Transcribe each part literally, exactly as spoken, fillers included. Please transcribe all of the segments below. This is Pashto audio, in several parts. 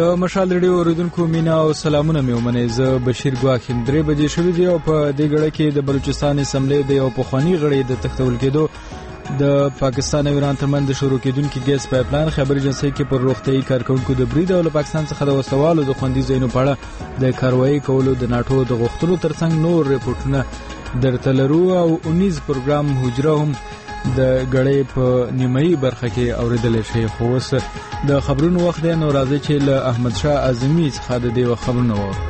د مشال ریډیو اوریدونکو مینا او سلامونه مې ومنئ. زه بشیر ګواښ یم. درې بجې شوې دي او په دې ګړه کې د بلوچستان اسمبلی د یو پخواني غړي د تښتول کېدو د پاکستان او ایران ترمنځ د شروع کېدونکي ګیس پایپلاین خبري ایجنسۍ کې پر روغتیايي کارکونکو د برید او له پاکستان څخه د وسوالو د خوندي ځایونو په اړه د کاروایي کولو د ناټو د غوښتنو ترڅنګ نور ریپورټونه درته لرو او اونیز پروګرام حجره هم د غړې په نیمایي برخه کې اوریدل شي. خو اوس د خبرونو وخت دی، نو راځي چې له احمد شاه اعظمي څخه د دې خبرونه وو.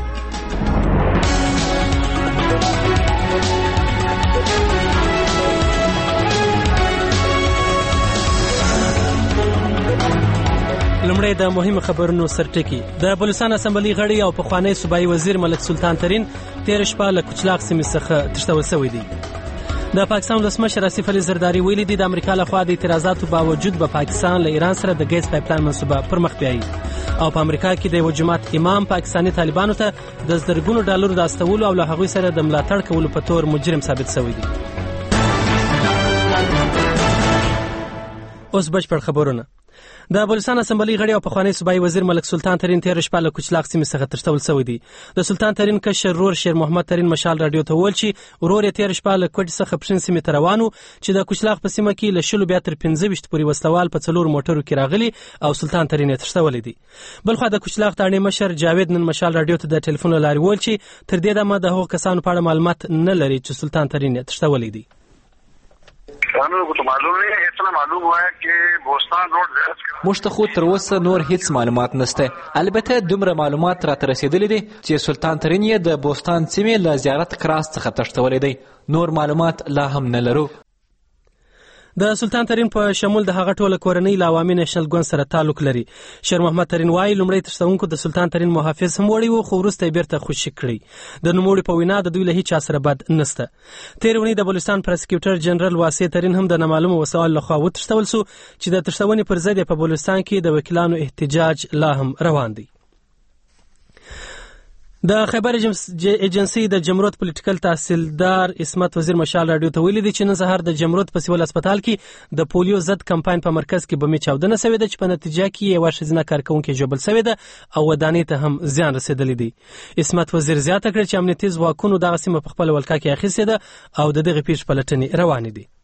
لمړی د مهمو خبرونو سرټکی. د بلوچستان اسمبلی غړي او پخوانی صوبایي وزیر ملک سلطان ترین تیر شپه له کوچلاق سیمې څخه تښتول شوی دی. د پاکستان ولسمشر آصف علي زرداري ویلي دي د امریکا لخوا د اعتراضاتو باوجود به پاکستان له ایران سره د ګیس پایپلاین منصوبه پر مخ بیایي او په امریکا کې د یو جماعت امام پاکستاني طالبانو ته د زرګونو ډالرو د استولو او له هغوی سره د ملاتړ کولو په تور مجرم ثابت شوی دی. اوس بشپړ خبرونه. د بلوچستان اسمبلی غړي او پخوانی صوبایي وزیر ملک سلطان ترین تیر شپه له کوچلاق سیمې څخه تښتول شوی دی. د سلطان ترین کشر ورور شیر محمد ترین مشال رادیو ته وویل چې ورور یې تیر شپه له کوټ څخه پښین سیمې ته روان و چې د کوچلاق په سیمه کې له شلو بیا تر پنځه ویشت پورې وسلوال په څلور موټرو کې راغلي او سلطان ترین یې تښتولی دی. بلخوا د کوچلاق تاڼې مشر جاوید نن مشال رادیو ته د ټلیفون له لارې وویل چې تر دې دمه د هغو کسانو په اړه معلومات نه لري چې سلطان ترین یې تښتولی دی. موږ ته خو تر اوسه نور هیڅ معلومات نشته. البته دومره معلومات راته رسیدلي دي چې سلطان ترین یې د بوستان سیمې له زیارت کراس څخه تښتولی دی. نور معلومات لا هم نه لرو. د سلطان ترین په شمول د هغه ټوله کورنۍ له عوامي نېشنل ګوند سره تعلق لري. شیر محمد ترین وایي لومړی تښتونکو د سلطان ترین محافظ هم وړی و، خو وروسته یې بیرته خوشي کړی. د نوموړي په وینا د دوی له هیچا سره بد نسته. تېرې اونۍ د بلوچستان پرسکیوټر جنرال واسع ترین هم د نامعلومو وسایلو لخوا وتښتول سو چې د تښتونې پر ضد په بلوچستان کې د وکیلانو احتجاج لا هم روان دی. د خبر ایجنسی د جمرود پولیټیکل تحصیلدار اسمت وزیر مشال رادیو ته ویلي دي چې نن سهار د جمرود په سیول هسپتال کې د پولیو ضد کمپاین په مرکز کې بمې چاودنه شوې ده چې په نتیجه کې یوه ښځینه کارکوونکې ژوبل شوې ده او ودانۍ ته هم زیان رسېدلی دی. اسمت وزیر زیاته کړه چې امنیتي ځواکونو دغه سیمه په خپله ولکه کې اخیستې ده او د دغې پیښې پلټنې روانې دي.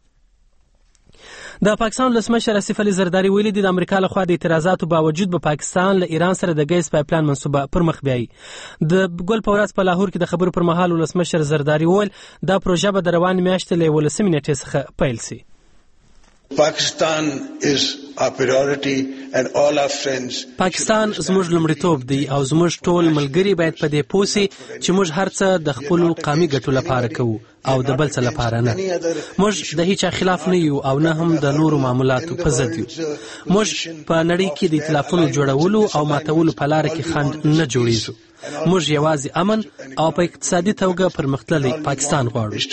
د پاکستان ولسمشر آصف علي زرداري ویلي دي د امریکا لخوا د اعتراضاتو باوجود به پاکستان له ایران سره د ګیس پایپلاین منصوبه پر مخ بیایي. د ګل په ورځ په لاهور کې د خبرو پر مهال ولسمشر زرداري وویل دا پروژه به د روانې میاشتې له یولسمې نېټې څخه پیل شي. Pakistan is our priority and all our friends. پاکستان زموږ لومړیتوب دی او زموږ ټول ملګري باید په دې پوه شي چې موږ هر څه د خپلو قامي ګټو لپاره کوو او د بل څه لپاره نه. موږ د هیچا خلاف نه یو او نه هم د نورو معاملاتو په ضد یو. موږ په نړۍ کې د ائتلافونو جوړولو او ماتولو په لاره کې خنډ نه جوړیږو. موږ یوازې امن او په اقتصادي توګه پرمختللی پاکستان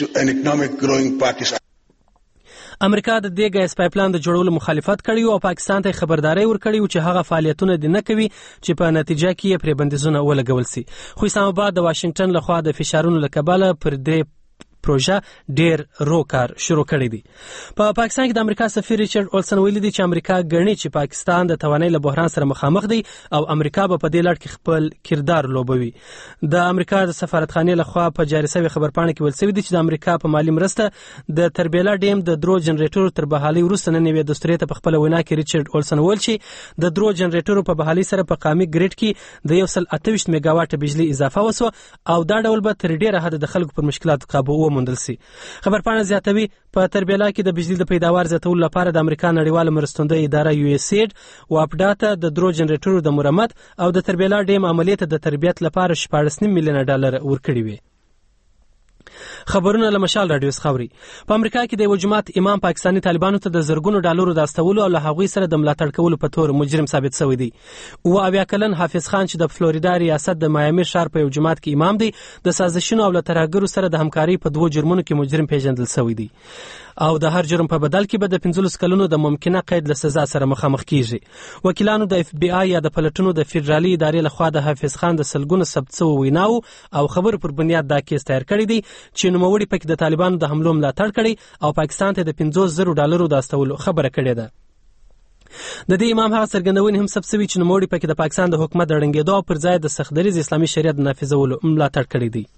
غواړو. امریکا د دې ګیس پایپلاین د جوړولو مخالفت کړی او پاکستان ته خبرداري ورکړی چې هغه فعالیتونه دې نه کوي چې په نتیجه کې یې پرې بندیزونه ولګول شي. خو اسلام آباد د واشنگټن لخوا د فشارونو له کبله پر دې پروژه ډیر رو کار شروع کړی دی. په پا پاکستان کې د امریکا سفیر ریچارډ اولسن ویلي دی چې امریکا ګڼي چې پاکستان د توانایي له بحران سره مخامخ دی او امریکا به په دې لړ کې خپل کردار لوبوي. د امریکا د سفارتخانې لخوا په جاري شوې خبرپاڼه کې ویل شوي دي چې د امریکا په مالي مرسته د تربیلا ډیم د درو جنریټورو تر بحالۍ وروسته نن یوې دستورې ته په خپله وینا کې ریچارډ اولسن وویل چې د درو جنریټورو په بحالۍ سره په قامي ګریډ کې د یو سل اته ویشت میګا واټه بجلي اضافه وسوه او دا ډول به تر ډیره حده د خلکو پر مشکلاتو قابو وموندل شي. خبرپاڼه زیاتوي په تربیلا کې د بجلی د پیداوار زیاتولو لپاره د امریکا نړیواله مرستندویه اداره یو اس ایډ واپډا ته د درو جنریټورو د مرمت او د تربیلا ډیم عملیې ته د تربیت لپاره شپاړس نیم میلیونه ډالر ورکړي وي. خبرونه له مشال رادیو څخه اوري. په امریکا کې د یو جماعت امام پاکستاني طالبانو ته د زرګونو ډالرو د استولو او له هغوی سره د ملاتړ کولو په تور مجرم ثابت شوی دی. اوه اویا کلن حافظ خان چې د فلوریدا ریاست د مایامي ښار په یو جماعت کې امام دی د سازشونو او له ترهګرو سره د همکارۍ په دوو جرمونو کې مجرم پیژندل شوی دی او د هر جرم په بدل کې به د پنځلس کلونو د ممکنه قید له سزا سره مخامخ کیږي. وکیلانو د اف بی آی یا د پلټنو د فدرالي ادارې لخوا د حافظ خان د سلګونو ثبت شوو ویناو او خبرو پر بنیاد دا کیس تیار کړی دی چې نوموړي پکې د طالبانو د حملو ملاتړ کړی او پاکستان ته د پنځوس زرو ډالرو د استولو خبره کړې ده. د دې امام هغه څرګندونې هم ثبت شوي چې نوموړي پکې د پاکستان د حکومت د ړنګېدو او پر ځای د سختدریز اسلامي شریعت د نافذولو ملاتړ کړی دی.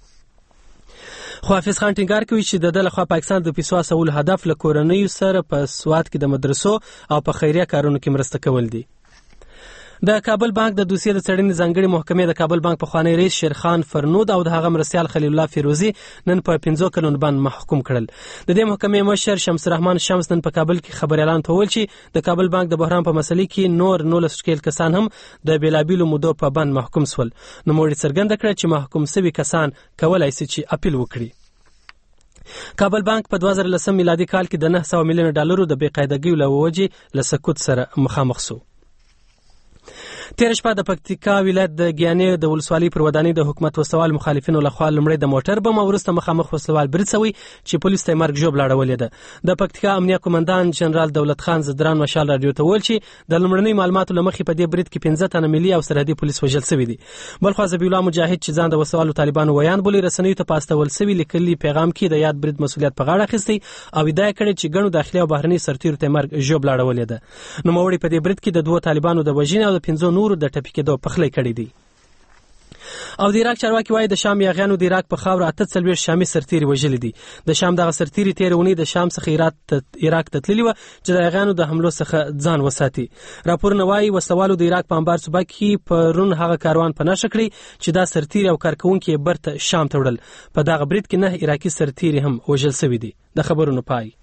خو حافظ خان ټینګار کوي چې د ده لخوا پاکستان د پیسو اچولو هدف له کورنیو سره په سواد کې د مدرسو او په خیریه کارونو کې مرسته کول دي. د کابل بانک د دوسیې د څېړنې ځانګړې محکمې د کابل بانک پخوانی رئیس شیرخان فرنود او د هغه مرستیال خلیل الله فیروزي نن په پنځو کلونو بند محکوم کړل. د دې محکمې مشر شمس الرحمن شمس نن په کابل کې خبريالانو ته وویل چې د کابل بانک د بحران په مسلې کې نور نولس شکیل کسان هم د بېلابېلو مودو په بند محکوم شول. نوموړي څرګنده کړه چې محکوم شوي کسان کولی شي چې اپیل وکړي. کابل بانک په دوه زره لسم میلادي کال کې د نهه سوه میلیونه ډالرو د بې قاعدګۍ له وجې له سقوط سره مخامخ شو. تېره شپه د پکتیکا ولایت د ګیانې د ولسوالۍ پر ودانۍ د حکومت وسوال مخالفینو لخوا لومړی د موټر بم او وروسته مخامخ وسوال برید شوی چې پولیس ته یې مرګ ژوبله اړولې ده. د پکتیکا امنیه قومندان جنرال دولت خان زدران مشال راډیو ته وویل چې د لومړنیو معلوماتو له مخې په دې برید کې پنځه تنه ملي او سرحدي پولیس وژل شوي دي. بلخوا ذبیح الله مجاهد چې ځان د وسوالو طالبانو ویان بولي رسنیو ته په استول شوي لیکلي پیغام کې د یاد برید مسؤلیت په غاړه اخیستی او ادعا کړې چې ګڼو داخلي او بهرني سرتیرو ته مرګ ژوبله اړولې ده. نوموړي په دې برید کې د دوو طالبانو د وژنې او د پنځو نورو د ټپي کېدو پخلی کړی دی. او د عراق چارواکي وایي د شام یاغیانو د عراق په خاوره اته څلوېښت شامي سرتیري وژلي دي. د شام دغه سرتیري تېرې اونۍ د شام څخه عراق ته تللي وه چې د یاغیانو د حملو څخه ځان وساتي. راپورونه وایي وسلوالو د عراق په انبار صوبه کې پرون هغه کاروان په نښه کړی چې دا سرتیري او کارکوونکي یې برته شام ته وړل. په دغه برید کې نه عراقي سرتیري هم وژل شوي دي. د خبرونو پای.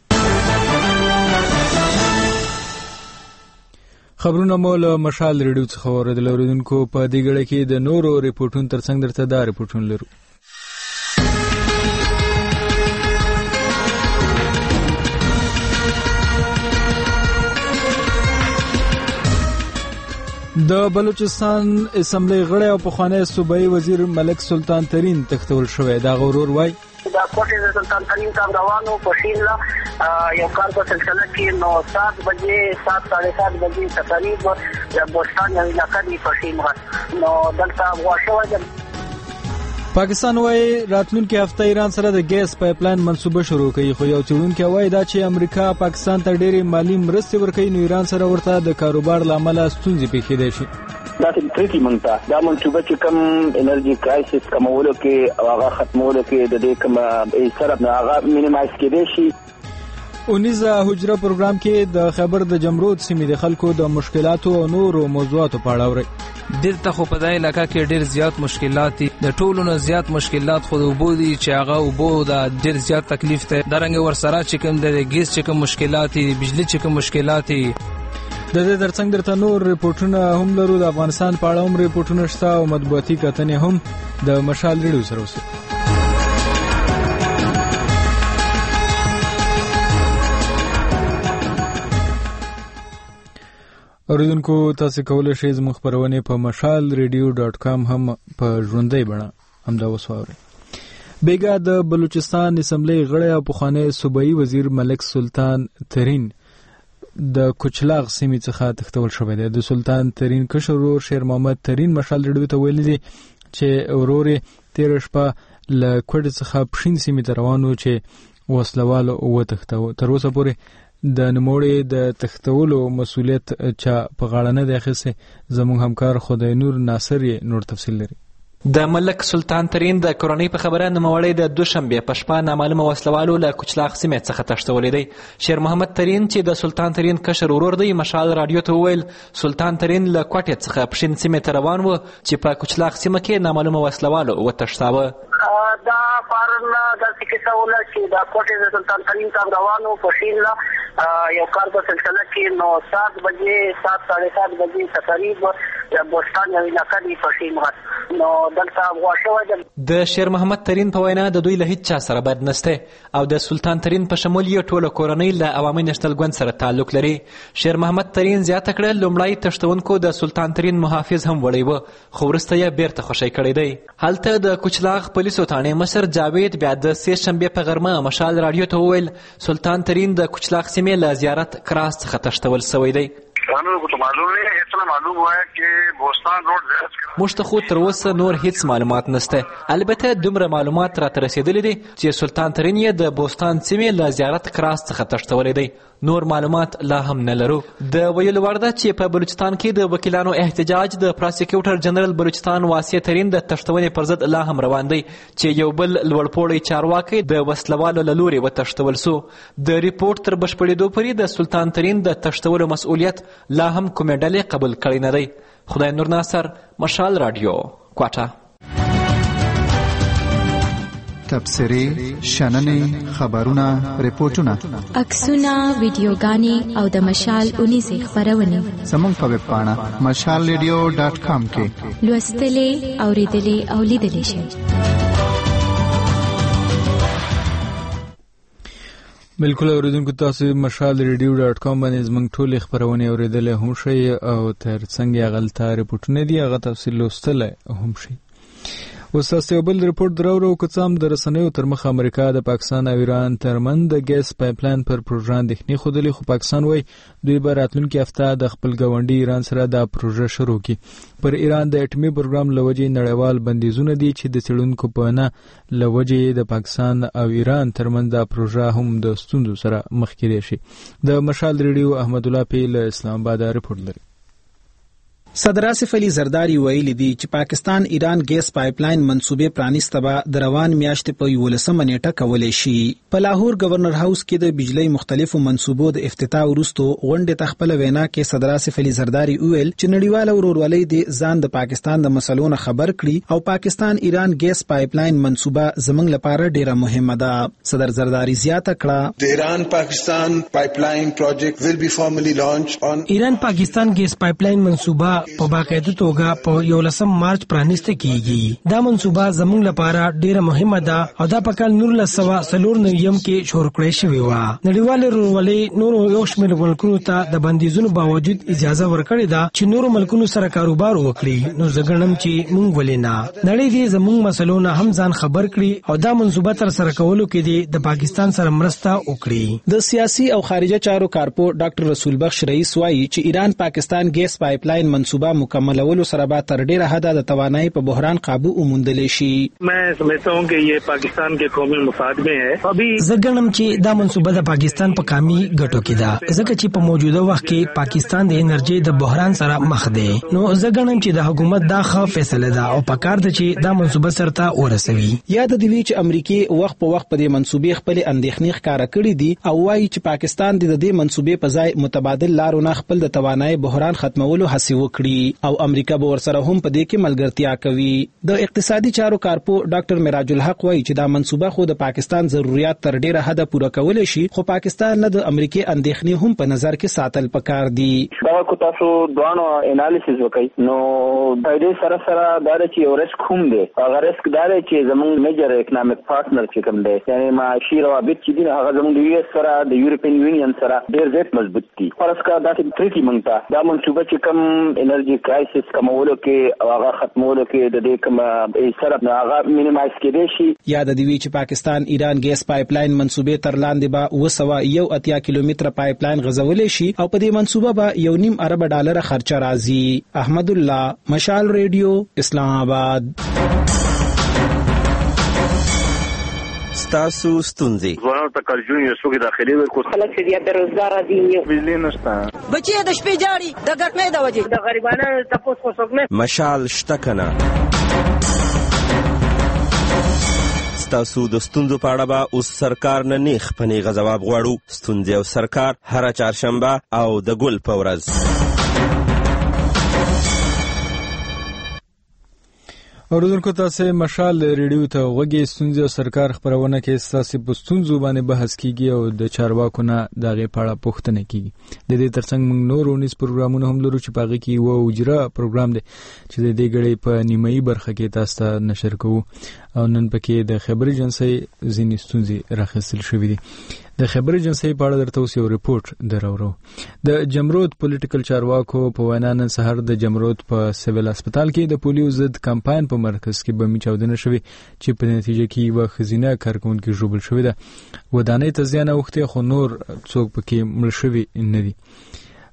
خبرونه مو له مشال ریډیو څخه واورېدل. اورېدونکو په دې ګړه کې د نورو ریپورټونو ترڅنګ درته دا ریپورټونه لرو. د بلوچستان اسمبلی غړی او پخوانی صوبایي وزیر ملک سلطان ترین تښتول شوی. دا غرور وای دا کوټې د سلطان ترین صاحب روانو په شینلا یو کار په سلسله کې نو سات بجې سات ساڑھے سات بجې تقریبا د بوستان یو علاقه دی په شینغه نو دلته غواړو. پاکستان وایي راتلونکي هفته ایران سره د ګیس پایپ لاین منصوبه شروع کوي، خو یو څېړونکی وایي دا چې امریکا پاکستان ته ډېرې مالي مرستې ورکوي نو ایران سره ورته د کاروبار له امله ستونزې پیښیدای شي. دا ټریټي مونږ ته دا منصوبه چې کوم انرژي کرایسس کمولو کې او هغه ختمولو کې د دې کوم سره هغه مینیمایز کېدای شي. اونیزه حجره پروګرام کې د خبر د جمرود سیمې د خلکو د مشکلاتو او نورو موضوعاتو په اړه اوري. دلته خو په دې علاقه کې ډېر زیات مشکلات دي. د ټولو نه زیات مشکلات خو د اوبو دي چې هغه اوبو د ډېر زیات تکلیف دی. دارنګه ورسره چې کوم د ګیس چې کوم مشکلات دي، بجلی چې کوم مشکلات دي. د دې ترڅنګ درته نور ریپورټونه هم لرو. د افغانستان په اړه هم ریپورټونه شته او مطبوعاتي کتنې هم د مشال ریډیو سره وسو. اوریدونکو تاسو کولای شئ زموږ خبرونه په مشال ریډیو ډاټ کام هم په ژوندۍ بڼه هم دا وسوارئ. بیګا د بلوچستان اسمبلی غړی او پخوانی صوبایي وزیر ملک سلطان ترین د کوچلاغ سیمې څخه تښتول شوی دی. د سلطان ترین کشر ورور شیر محمد ترین مشال ریډیو ته ویلي دي چې ورور یې تېره شپه له کوټې څخه پښین سیمې ته روان و چې وسلوالو وتښتاوه. تر اوسه پورې د نوموړي د تښتولو مسؤلیت چا په غاړه نه دی اخیستی. زموږ همکار خدای نور ناصر یې نور تفصیل لري. د ملک سلطان ترین د کورنۍ په خبره نوموړی د دوشنبې په شپه نامعلومه وسلوالو له کوچلاغ سیمې څخه تښتولی دی. شیر محمد ترین چې د سلطان ترین کشر ورور دی مشال راډیو ته وویل سلطان ترین له کوټې څخه پښین سیمې ته روان و چې په کوچلاغ سیمه کې نامعلومه وسلوالو وتښتاوه. دا پارن داسې کیسه وله چې دا کوټې د سلطان ترین صاحب روان و په شینلا یو کار په سلسله کې نو سات بجې سات ساڑھے سات بجې تقریبا د بوستان یو علاقه دی په شینغه نو دلته غواړو. د شیر محمد ترین په وینا د دوی له هیڅ چا سره بد نسته او د سلطان ترین په شمول یې ټوله کورنۍ له عوامي نېشنل ګوند سره تعلق لري. شیر محمد ترین زیاته کړه لومړی تښتونکو د سلطان ترین محافظ هم وړی و خو وروسته یې بیرته خوشی کړی دی. هلته د کوچلاغ پولیسو تاڼې مشر جاوید بیا د سې شنبې په غرمه مشال راډیو ته وویل سلطان ترین د کوچلاغ سیمې له زیارت کراس څخه تښتول شوی دی. قانون کو تو معلوم نہیں ہے، اتنا معلوم ہوا ہے کہ بوستان روڈ زیارت موږ ته خو تر اوسه نور هیڅ معلومات نشته. البته دومره معلومات راته رسیدلي دي چې سلطان ترین یې د بوستان سیمې له زیارت کراس څخه تښتولی دی. نور معلومات لا هم نه لرو. د ویلو وړ ده چې په بلوچستان کې د وکیلانو احتجاج د پراسیکیوټر جنرال بلوچستان واسع ترین د تښتونې پر ضد لا هم روان دی چې یو بل لوړپوړی چارواکی د وسلوالو له لورې وتښتول سو. د ریپورټ تر بشپړېدو پورې د سلطان ترین د تښتولو مسؤلیت لا هم کومې ډلې قبول کړی نه دی. خدای نور ناصر، مشال رادیو، کوټه. تبصرې، شننې، خبرونه، ریپورټونه، عکسونه، ویډیوګانې او د مشال اونیزې خپرونې زموږ په ویب پاڼه مشال ریډیو ډاټ کام کې لوستلې، اورېدلې او لیدلې شئ. بالکل اوریدونکو، تاسو مشال ریډیو ډاټ کام باندې زموږ ټولې خبرونه اوریدلې هم شئ او تر څنګ یې هغلته ریپورټونه دي هغه تفصیل لوستلی هم شئ. اوس تاسو یو بل ریپورټ دراوړو که څه هم د رسنیو تر مخه امریکا د پاکستان او ایران ترمنځ د ګیس پایپلاین پر پروژه اندېښنې ښودلې، خو پاکستان وایي دوی به راتلونکې هفته د خپل ګاونډي ایران سره دا پروژه شروع کړي. پر ایران د اټومي پروګرام له وجې نړیوال بندیزونه دي چې د څېړونکو په نه له وجې د پاکستان او ایران ترمنځ دا پروژه هم د ستونزو سره مخ کېدی شي. د مشال ریډیو احمد الله پی له اسلام آباد ریپورټ لري. صدر آصف علي زرداری ویلي دي چې پاکستان ایران ګیس پایپلاین منصوبې پرانیسته به د روان میاشتې په یولسمه نیټه کولی شي. په لاهور گورنر هاوس کې د بجلی مختلفو منصوبو د افتتاح وروسته غونډې ته خپله وینا کې صدر آصف علي زرداری وویل چې نړیواله ورورولۍ دې ځان د پاکستان د مسلو نه خبر کړي او پاکستان ایران ګیس پایپلاین منصوبه زموږ لپاره ډیره مهمه ده. صدر زرداری زیاته کړه The Iran Pakistan pipeline project will be formally launched on ایران پاکستان ګیس پایپلاین منصوبه په باقاعده توګه په یولسم مارچ پرانیسته کیږي. دا منصوبه زموږ لپاره ډیره مهمه ده او دا په کال نولس سوه څلور نوي کې شروع کړې شوې وه. نړیوالې ورورولۍ نورو یو شمېر ملکونو ته د بندیزونو باوجود اجازه ورکړې ده چې نورو ملکونو سره کاروبار وکړي. نو زه ګڼم چې موږ ولې نه، نړۍ دې زموږ مسلو نه هم ځان خبر کړي او دا منصوبه تر سره کولو کې دې د پاکستان سره مرسته وکړي. د سیاسي او خارجه چارو کارپو ډاکټر رسول بخش رئیس وایي چې ایران پاکستان ګیس پایپلاین منصوبه مکملولو سره به تر ډیره حده د توانایي په بحران قابو وموندلی شي. میں سمجھتا ہوں کہ یہ پاکستان کے قومی مفاد میں ہے. ابھی زه ګڼم چې دا منصوبه د پاکستان په قومي ګټو کې ده، ځکه چې په موجوده وخت کې پاکستان د انرژي د بحران سره مخ دی. نو زه ګڼم چې د حکومت دا ښه فیصله ده او پکار ده چې دا منصوبه سرته ورسوي. یاد دی وی چې امریکای وخت په وخت په دې منصوبې خپل اندېښنې ښکاره کړې دي او وایي چې پاکستان د دې منصوبې په ځای متبادل لارو نه خپل د توانایي بحران ختمولو هڅه وکړي او امریکا به ورسره هم په دې کې ملګرتیا کوي. د اقتصادي چارو کارپو ډاکټر مراج الحق وایي چې دا منصوبه خو د پاکستان ضرورت تر ډیره حده پوره کولای شي، خو پاکستان نه د امریکای اندېښنې هم په نظر کې ساتل پکار دي. دا کو تاسو دوانو انالیسس وکړئ نو د دې سره سره دا چې یو ریسک هم دی. هغه ریسک دا دی چې زموږ میجر اکونومیک پارټنر چې کوم دی، یعنی معاشي روابط چې دي هغه زموږ د یو اس سره د یورپین یونین سره ډیر زیات مضبوط دي. فرض کړه دا چې ټریټي مونږ ته دا منصوبه چې کوم انرژي کرایسس کمولو کې او هغه ختمولو کې د دې کوم سره هغه مینیمایز کېدی شي. یاد دی وی چې پاکستان ایران ګیس پایپلاین منصوبې تر لاندې به وسوه یو اتیا کیلومتره پایپلاین غځولې شي او په دې منصوبه به یو نیم ارب ډالر خرچه راځي. احمد الله، مشال ریډیو، اسلام آباد. ستاسو ستونزې ځوانانو ته کارجون یو څوک داخلي ورکو خلک چې بیا بیروزګار دي، بجلی نشته، بچي د شپې جاړي د ګرمۍ د وجې د غریبانو تاسو خو څوک نه. مشال شته کنه. ستاسو د ستونزو په اړه به اوس سرکار نه نیغ په نیغه ځواب غواړو. ستونزې او سرکار هره چهارشنبه او د ګل په ورځ. اوریدونکو، تاسو مشال ریډیو ته غوږی. ستونزې او سرکار خبرونه کې ستاسو په ستونزو باندې بحث کیږي او د چارواکو نه دغه په اړه پوښتنه کیږي. د دې ترڅنګ موږ نور ونیس پروګرامونه هم لرو چې پاغه کې و اجرا پروګرام دی چې د دې غړي په نیمایي برخه کې تاسو ته نشر کوو او نن پکې د خبري جنسي ځینې ستونزې راخصل شوې دي. د خبري جنسي په اړه درته اوس یو ریپورت درورو. د جمرود پولیټیکل چارواکو په وینا نن سهار د جمرود په سیویل هسپتال کې د پولیو ضد کمپاین په مرکز کې بمي چاودنه شوې چې په نتیجه کې یو خزینه کارکونکو ژوبل شوې ده. ودانۍ ته زیان اوخته خو نور څوک پکې مړ شوي نه دي.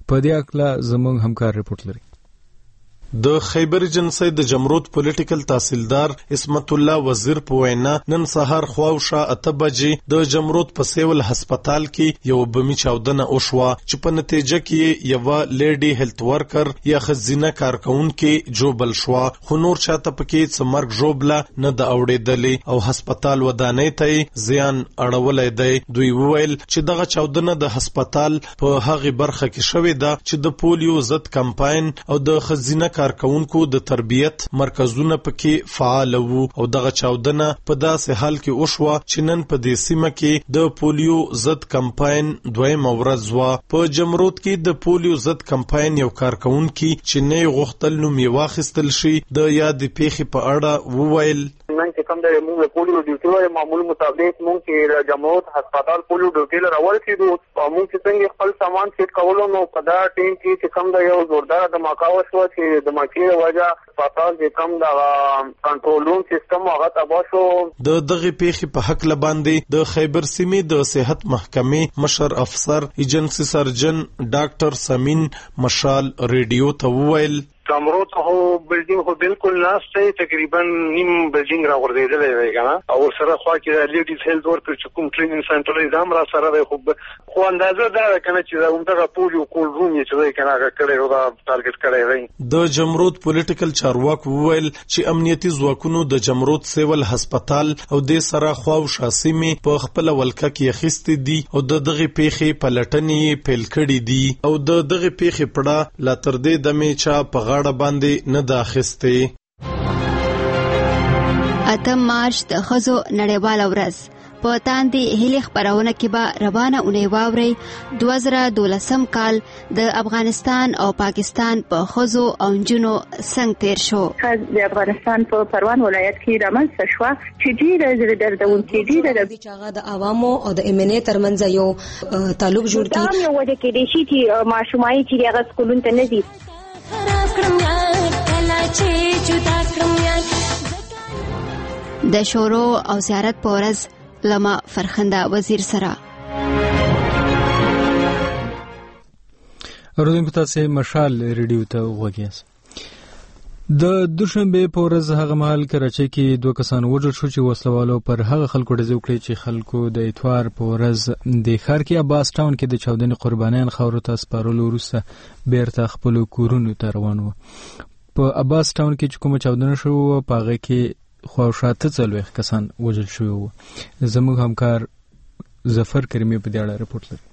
په دې اړه زموږ همکار ریپورت لري. د خیبر ایجنسی د جمرود پولیټیکل تحصیلدار اسمت الله وزیر په وینا نن سهار خواوشا اته بجې د جمرود په سیول هسپتال کې یو بمی چاودنه وشوه چې په نتیجه کې یو لیډي هیلث ورکر یا خزینه کارکونکو جوبل شو، خو نور چاته پکې څمرګ جوبله نه د اوړېدلې او هسپتال ودانې ته زیان اړولې دی. دوی وویل چې دغه چاودنه د هسپتال په هغه برخه کې شوې ده چې د پولیو ضد کمپاین او د خزینه کارکونکو د تربیت مرکزونه پکې فعال وو او دغه چاودنه په داسې حال کې وشوه چې نن په دې سیمه کې د پولیو ضد کمپاین دویم ورځ وه. په جمرود کې د پولیو ضد کمپاین یو کارکونکي چې نه غوښتل نوم یې واخیستل شي د یاد پیښې په اړه وویل نن چې کوم د موږ پولیو ډیوټي وای معمول مطابق موږ چې جمرود هسپتال پولیو ډیوټي لپاره ورسېدو او موږ چې څنګه خپل سامان سیټ کولو نو په دا ټیم کې چې کوم د یو زوردار دماکا وشو چې د ماکې وجه هسپتال چې کوم د کنټرول روم سیستم هغه تباه شو. د دغه پیښې په حق لباندې د خیبر سیمې د صحت محکمې مشر افسر ایجنسی سرجن ډاکټر سمین مشال ریډیو ته وویل جمرود هو بلډینګ هو بالکل ناشته تقریبا نیم بلډینګ را ورېدلې وای کنه او سره خو کې د لیډیز هیلث ورکر چې کوم ټریننګ سنټر یې زم را سره دی خو خو اندازه دا کنه چې دا همدغه پولیو کول روم یې چې کنه کړي او دا ټارګټ کړي وای. د جمرود پولیټیکل چارواک وویل چې امنیتي ځواکونو د جمرود سیول هسپتال او د سره خواو شاسمي په خپل ولکه کې خستې دي او د دغه پیښې پلټنې پیل کړې دي او د دغه پیښې پړه لا تر دې دمه چا په غاړه باندې نه داخسته. اتم مارچ د خزو نړیواله ورځ په تاندې هلي خبرونه کې به روانه اونۍ واوري دوه زره دولسم کال د افغانستان او پاکستان په خزو او نجونو څنګه تیر شو. د افغانستان په پروان ولایت کې رامنځته شو چې ډېر زړه دردونکې دي د بیچاغه د عوامو او د امنیت ترمنځ یو تعلق جوړ کړي. دا یو وجه کې دي چې ماشومای چې هغه سکولونو ته نه دي. د شورو او زیارت په ورځ لما فرخنده وزیر سره اوردونکو تاسو مشال ریډیو ته وګورئ. د دوشنبه په ورځ هغه مهال کراچۍ کې دوه کسان وژل شو چې وسلوالو پر هغه خلکو ډزې وکړې چې خلکو د اتوار په ورځ د ښار کې عباس ټاون کې د چاودنې قربانیان خاورو ته سپارلو وروسته بیرته خپل کورونو ته روان وو. په عباس ټاون کې چې کومه چاودنه شو په هغه کې خواوشاته څلوېښت کسان وژل شوي وو. زموږ همکار ظفر کریمي په دې اړه رپورټ لري.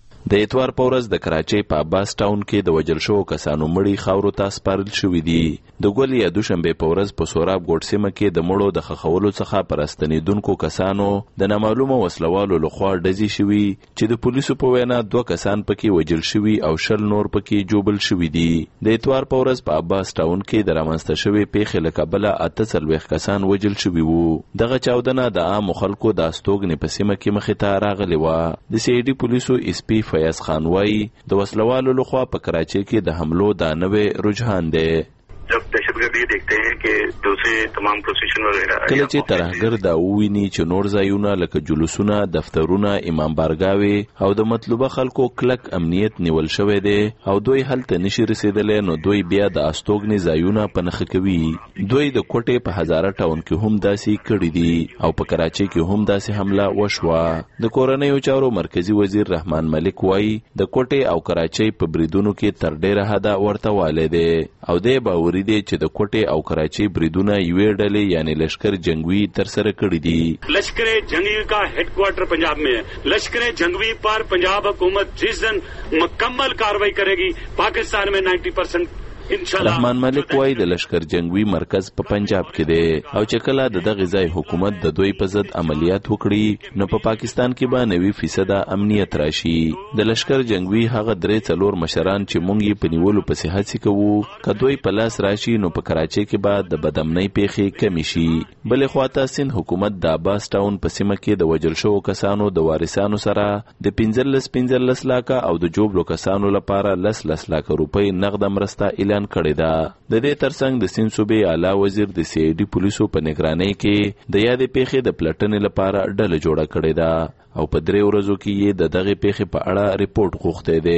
د اتوار په ورځ د کراچۍ په عباس ټاون کې د وژل شوو کسانو مړي خاورو ته سپارل شوي دي. د ګل یا دوشنبه په ورځ په سوراب ګوټ سیمه کې د مړو د خښولو څخه پر استنیدونکو کسانو د نامعلومه وسلوالو لخوا ډزې شوي چې د پولیسو په وینا دوه کسان پکې وژل شوي او شل نور پکې جوبل شوي دي. د اتوار په ورځ په عباس ټاون کې د رامنځته شوې پیښې له کبله اته څلوېښت کسان وژل شوي وو. دغه چاودنه د عامو خلکو د استوګنې په سیمه کې مخې ته راغلې وه. د سی ای ډي پولیسو اس پي فیاض خان وايي د وسلوالو لخوا په کراچۍ کې د حملو دا نوې رجحان دی. जब दहशतगर्दी देखते हैं कि दूसरे तमाम प्रोसेशन वगैरह کله چې ترهګر دا وویني چې نور ځایونه لکه جلوسونه، دفترونه، امام بارګاوي او د مطلوبه خلکو کلک امنیت نیول شوی دی او دوی هلته نشي رسیدلی، نو دوی بیا د استوګنې ځایونه په نښه کوي. دوی د کوټې په هزاره ټاون کې هم داسې کړي دي او په کراچۍ کې هم داسې حمله وشوه. د کورنیو چارو مرکزی وزیر رحمان ملک وایي د کوټې او کراچۍ په بریدونو کې تر ډیره حده ورته والی دی او دی باوري دی چې د کوټې او کراچۍ بریدونه یوې ډلې یعنی لشکر جنگوی تر سره کړي دي. لشکر جنگوی کا हेड क्वार्टर पंजाब में है. लश्कर जंगवी पर पंजाब हुकूमत जिस दिन मुकम्मल कार्रवाई करेगी पाकिस्तान में नब्बे percent رحمان ملک وایي د لشکر جنگوی مرکز په پنجاب کې دی او چې کله د دغه ځای حکومت د دوی په ضد عملیات وکړي نو په پا پاکستان کې به نوي فیصده امنیت راشي. د لشکر جنگوی هغه درې څلور مشران چې مونږ یې په نیولو پسې هڅې کوو که دوی په لاس راشي نو په کراچۍ کې به د بدامنۍ پیښې کمې شي. بلې خواته سند حکومت د عباس ټاون په سیمه کې د وژل شوو کسانو د وارثانو سره د پنځلس پنځلس لاکه او د جوبلو کسانو لپاره لس لس لاکه روپۍ نغده مرسته اعلان کړی ده. د دې ترڅنګ د سند صوبې اعلی وزیر د سی ای ډي پولیسو په نگرانۍ کې د یادې پیښې د پلټنې لپاره ډله جوړه کړې ده او په درې ورځو کې یې د دغه پیښې په اړه ریپورت غوښتی دی.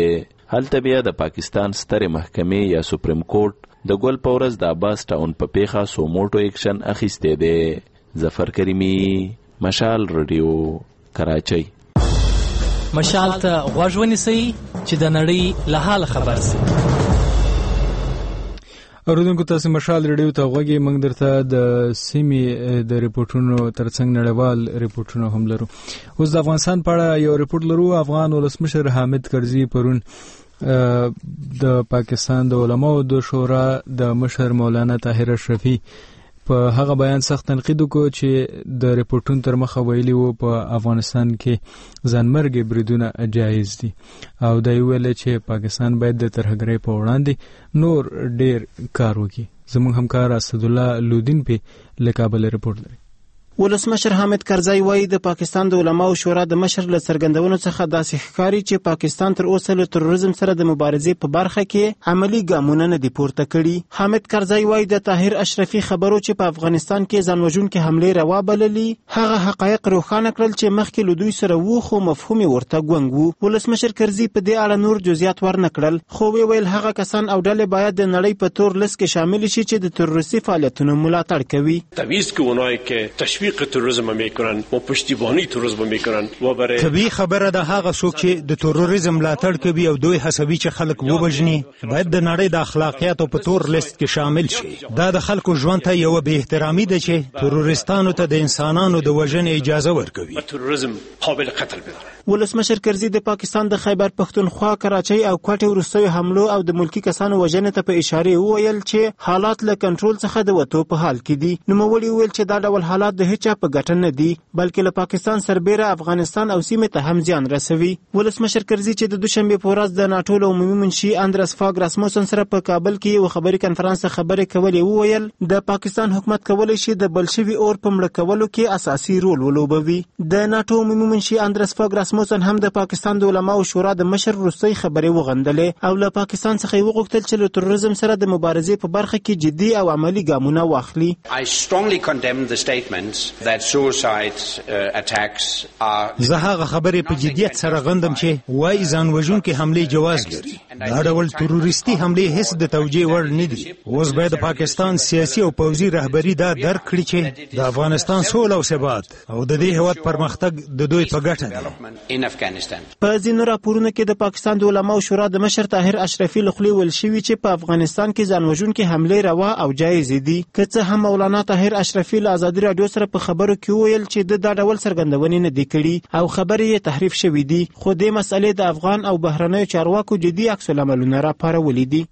هلته بیا د پاکستان سترې محکمې یا سپریم کورټ د ګل په ورځ د عباس ټاون په پیښه سوموټو اکشن اخیستی دی. ظفر کریمي، مشال رادیو، کراچۍ. مشال ته غوږ ونیسئ چې د نړۍ له حاله خبر شئ. اوریدونکو تاسو مشال ریډیو ته غوږی، موږ درته د سیمې د ریپورتونو ترڅنګ نړیوال ریپورتونه هم لرو. اوس د افغانستان په اړه یو ریپورت لرو. افغان ولسمشر حامد کرزي پرون د پاکستان د علماو د شورا د مشر مولانا طاهر اشرفي په هغه بیان سخت تنقید وکړ چې د ریپورتونو تر مخه ویلي وو په افغانستان کې ځانمرګي بریدونه جایز دي او دا ویل چې پاکستان باید د ترهګرۍ په وړاندې نور ډیر کار وکړي. زموږ همکار اسدالله لودین په لکابل ریپورت لري. ولسمشر حامد کرزي وایي د پاکستان د علماو شورا د مشر له څرګندونو څخه داسې ښکاري چې پاکستان تر اوسه له تروریزم سره د مبارزې په برخه کې عملی ګامونه نه دي پورته کړي. حامد کرزي وایي د طاهر اشرفي خبرو چې په افغانستان کې ځانوژونکې حملې روا بللي هغه حقایق روښانه کړل چې مخکې له دوی سره وو خو مفهوم ورته ګونګ وو. ولسمشر کرزي په دې اړه نور جزئیات ورنه کړل خو ویل هغه کسان او ډلې باید د نړۍ په تور لیست کې شامل شي چې د تروریستي فعالیتونو ملاتړ کوي. تعویض که اونایی که تشویق تروریسم میکنن و پشتیبانی تروریسم میکنن و برای طبیعي خبره ده هغه څوک چې د تروریزم ملاتړ کوي او دوی حسابي چې خلک وبجني باید د نړۍ د اخلاقیاتو په تور لیست کې شامل شي. دا د خلکو ژوند ته یو به احترامي ده چې تروریستانو ته د انسانانو د وژنې اجازه ورکوي. تروریزم قابل قتل بداره. ولسمشر کرزي د پاکستان د خیبر پختونخوا، کراچۍ او کوټې وروستیو حملو او د ملکی کسانو وژنې ته په اشاره وویل چې حالات له کنټرول څخه د وتو په حال کې دي. نوموړي وویل چې دا ډول حالات د هیڅ په ګټه نه دي بلکې له پاکستان سربېره افغانستان او سیمې ته هم زیان رسوي. ولسمشر کرزي چې د دوشنبه په ورځ د ناټو له عمومي منشي اندرس فاګ راسموسن سره په کابل کې یو خبري کنفرانس خبرې کولې وویل د پاکستان حکومت کولی شي د بلشوي اور په مړه کولو کې اساسي رول ولوبوي. د ناټو عمومي منشي اندرس فاګ راسموسن هم د پاکستان د علماو شورا د مشر وروستۍ خبرې وغندلې او له پاکستان څخه یې وغوښتل چې له تروریزم سره د مبارزې په برخه کې جدي او عملی ګامونه واخلي. I strongly condemn the statements that suicide uh, attacks are زه هغه خبرې په جدیت سره غندم چې وایي ځان وژونکې حملې جواز لري. دا ډول تروریستي حملې هیڅ د توجیه وړ نه دي. اوس باید د پاکستان سیاسي او پوځي رهبري دا درک کړي چې د افغانستان سوله او ثبات او د دې هیواد پرمختګ د دوی په ګټه دی. په ځینو راپورونو کې د پاکستان د علماو شورا د مشر طاهر اشرفي له خولې ویل شوي چې په افغانستان کې ځانوژونکې حملې روا او جایز دي. که څه هم مولانا طاهر اشرفي له ازادي راډیو سره په خبرو کې وویل چې د دا ډول څرګندونې نه دي کړي او خبرې یې تحریف شوي دي خو دې مسئلې د افغان او بهرنیو چارواکو جدي عکس العملونه راپارولي دي.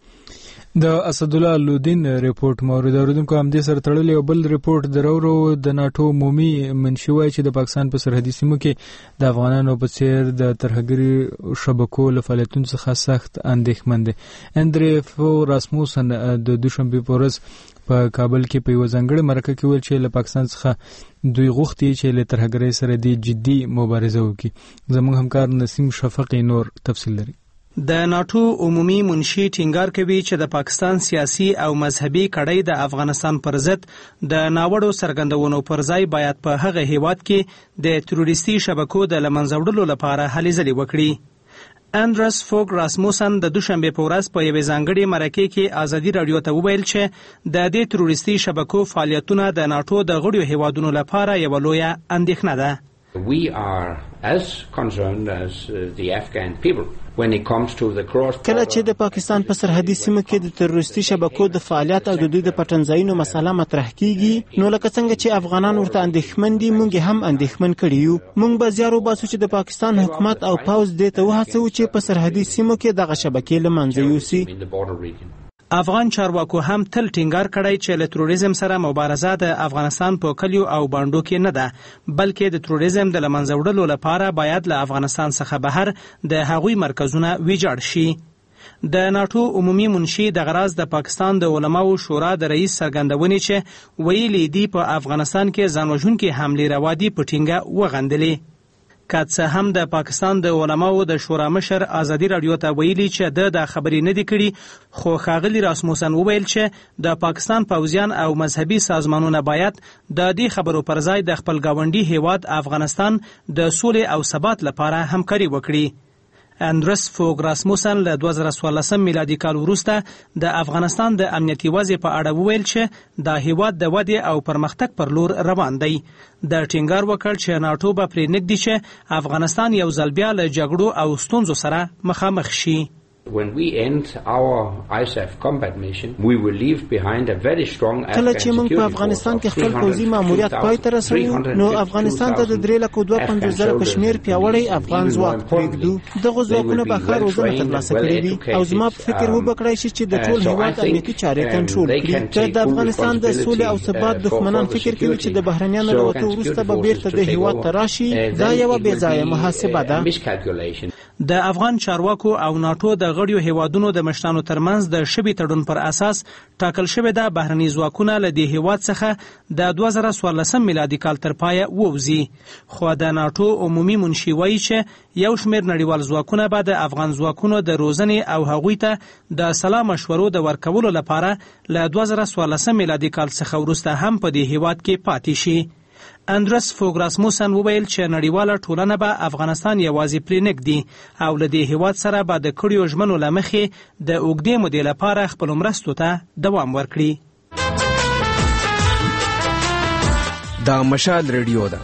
د اسدالله لودین ریپورت مورد اوریدونکو همدې سره تړلی یو بل ریپورت درورو د ناټو عمومي منشي وایي چې د پاکستان په سرحدي سیمو کې د افغانانو په څیر د ترهګري شبکو له فعالیتونو څخه سخت اندېښمن دی. اندرې فو راسموسن د دوشنبې په ورځ په کابل کې په یو ځانګړي مرکه کې ویل چې له پاکستان څخه دوی غوښتي چې له ترهګرۍ سره د جدي مبارزه وکړي. زموږ همکار نسیم شفقي نور تفصیل لري. د ناټو عمومي منشي ټینګار کوي چې د پاکستان سیاسي او مذهبي کړۍ د افغانستان پر ضد د ناوړو څرګندونو پر ځای باید په هغه هیواد کې د تروریستي شبکو د له منځه وړلو لپاره هلې ځلې وکړي. اندرس فوګ راسموسن د دوشنبې په ورځ په یوې ځانګړې مرکې کې ازادي راډیو ته وویل چې د دې تروریستي شبکو فعالیتونه د ناټو د غړیو هیوادونو لپاره یوه لویه اندېښنه ده. We are as concerned as uh, the Afghan people when it comes to the cross کله چې د پاکستان په سرحدي سیمو کې د تروریستي شبکو د فعالیت او د دوی د پټنځایونو مسله مطرح کیږي نو لکه څنګه چې افغانان ورته اندېښمن دي موږ هم اندېښمن کړي یو. موږ به زیار وباسو چې د پاکستان حکومت او پوځ دې ته وهڅوي چې په سرحدي سیمو کې دغه شبکې له منځه یوسي. افغان چارواکو هم تل ټینګار کړی چې له تروریزم سره مبارزه د افغانستان په کلیو او بانډو کې نه ده بلکې د تروریزم د له منځه وړلو لپاره باید له افغانستان څخه بهر د هغوی مرکزونه ویجاړ شي. د ناټو عمومي منشي دغه راز د پاکستان د علماو شورا د رئیس څرګندونې چې ویلي دي په افغانستان کې ځانوژونکې حملې روا دي په ټینګه وغندلې. که څه هم د پاکستان د علماو د شورا مشر ازادي راډیو ته ویلي چې د د خبرې نه دي کړي خو ښاغلي راسموسن وویل چې د پاکستان پوځیان او مذهبي سازمانونه باید د دې خبرو پر ځای د خپل ګاونډي هیواد افغانستان د سولې او ثبات لپاره همکاري وکړي. اندرس فوګ راسموسن له دوه زره څوارلسم میلادي کال وروسته د افغانستان د امنیتي وضع په اړه وویل چې دا هیواد د ودې او پرمختګ پر لور روان دی. د ټینګار وکړ چې ناټو به پرې نږدې چې افغانستان یو ځل بیا له جګړو او ستونزو سره مخامخ شي. When we end our I S A F combat mission, we will leave behind a very strong کله چې موږ په افغانستان کې خپل پوځي ماموریت پای ته رسوو نو افغانستان ته د درې لکو دوه پنځوس زره په شمېر پیاوړی افغان ځواک پرېږدو. دغه ځواکونه به ښه روزنه ترلاسه کړې وي او زما په فکر وبکړای شي چې د ټول هېواد امنیتي چارې کنټرول کړي. که د افغانستان د سولې او ثبات دښمنان فکر کوي چې د بهرنیانو له وتو وروسته به بیرته د هېواد ته راشي، دا یوه بې ځایه محاسبه ده. د افغان چارواکو او ناټو د غړیو هیوادونو د مشرانو ترمنځ د شبي تړون پر اساس ټاکل شوې ده بهرني ځواکونه له دې هیواد څخه د دوه زره څوارلسم میلادي کال تر پایه ووځي. خو د ناټو عمومي منشي وایي چې یو شمېر نړیوال ځواکونه به د افغان ځواکونو د روزنې او هغوی ته د سلا مشورو د ورکولو لپاره له دوه زره څوارلسم میلادي کال څخه وروسته هم په دې هیواد کې پاتې شي. اندرس فوګ راسموسن وویل چې نړیواله ټولنه به افغانستان یوازې پرې نږدي او له دې هیواد سره به د کړیو ژمنو له مخې د اوږدې مودې لپاره خپلو مرستو ته دوام ورکړي. دا مشال ریډیو ده.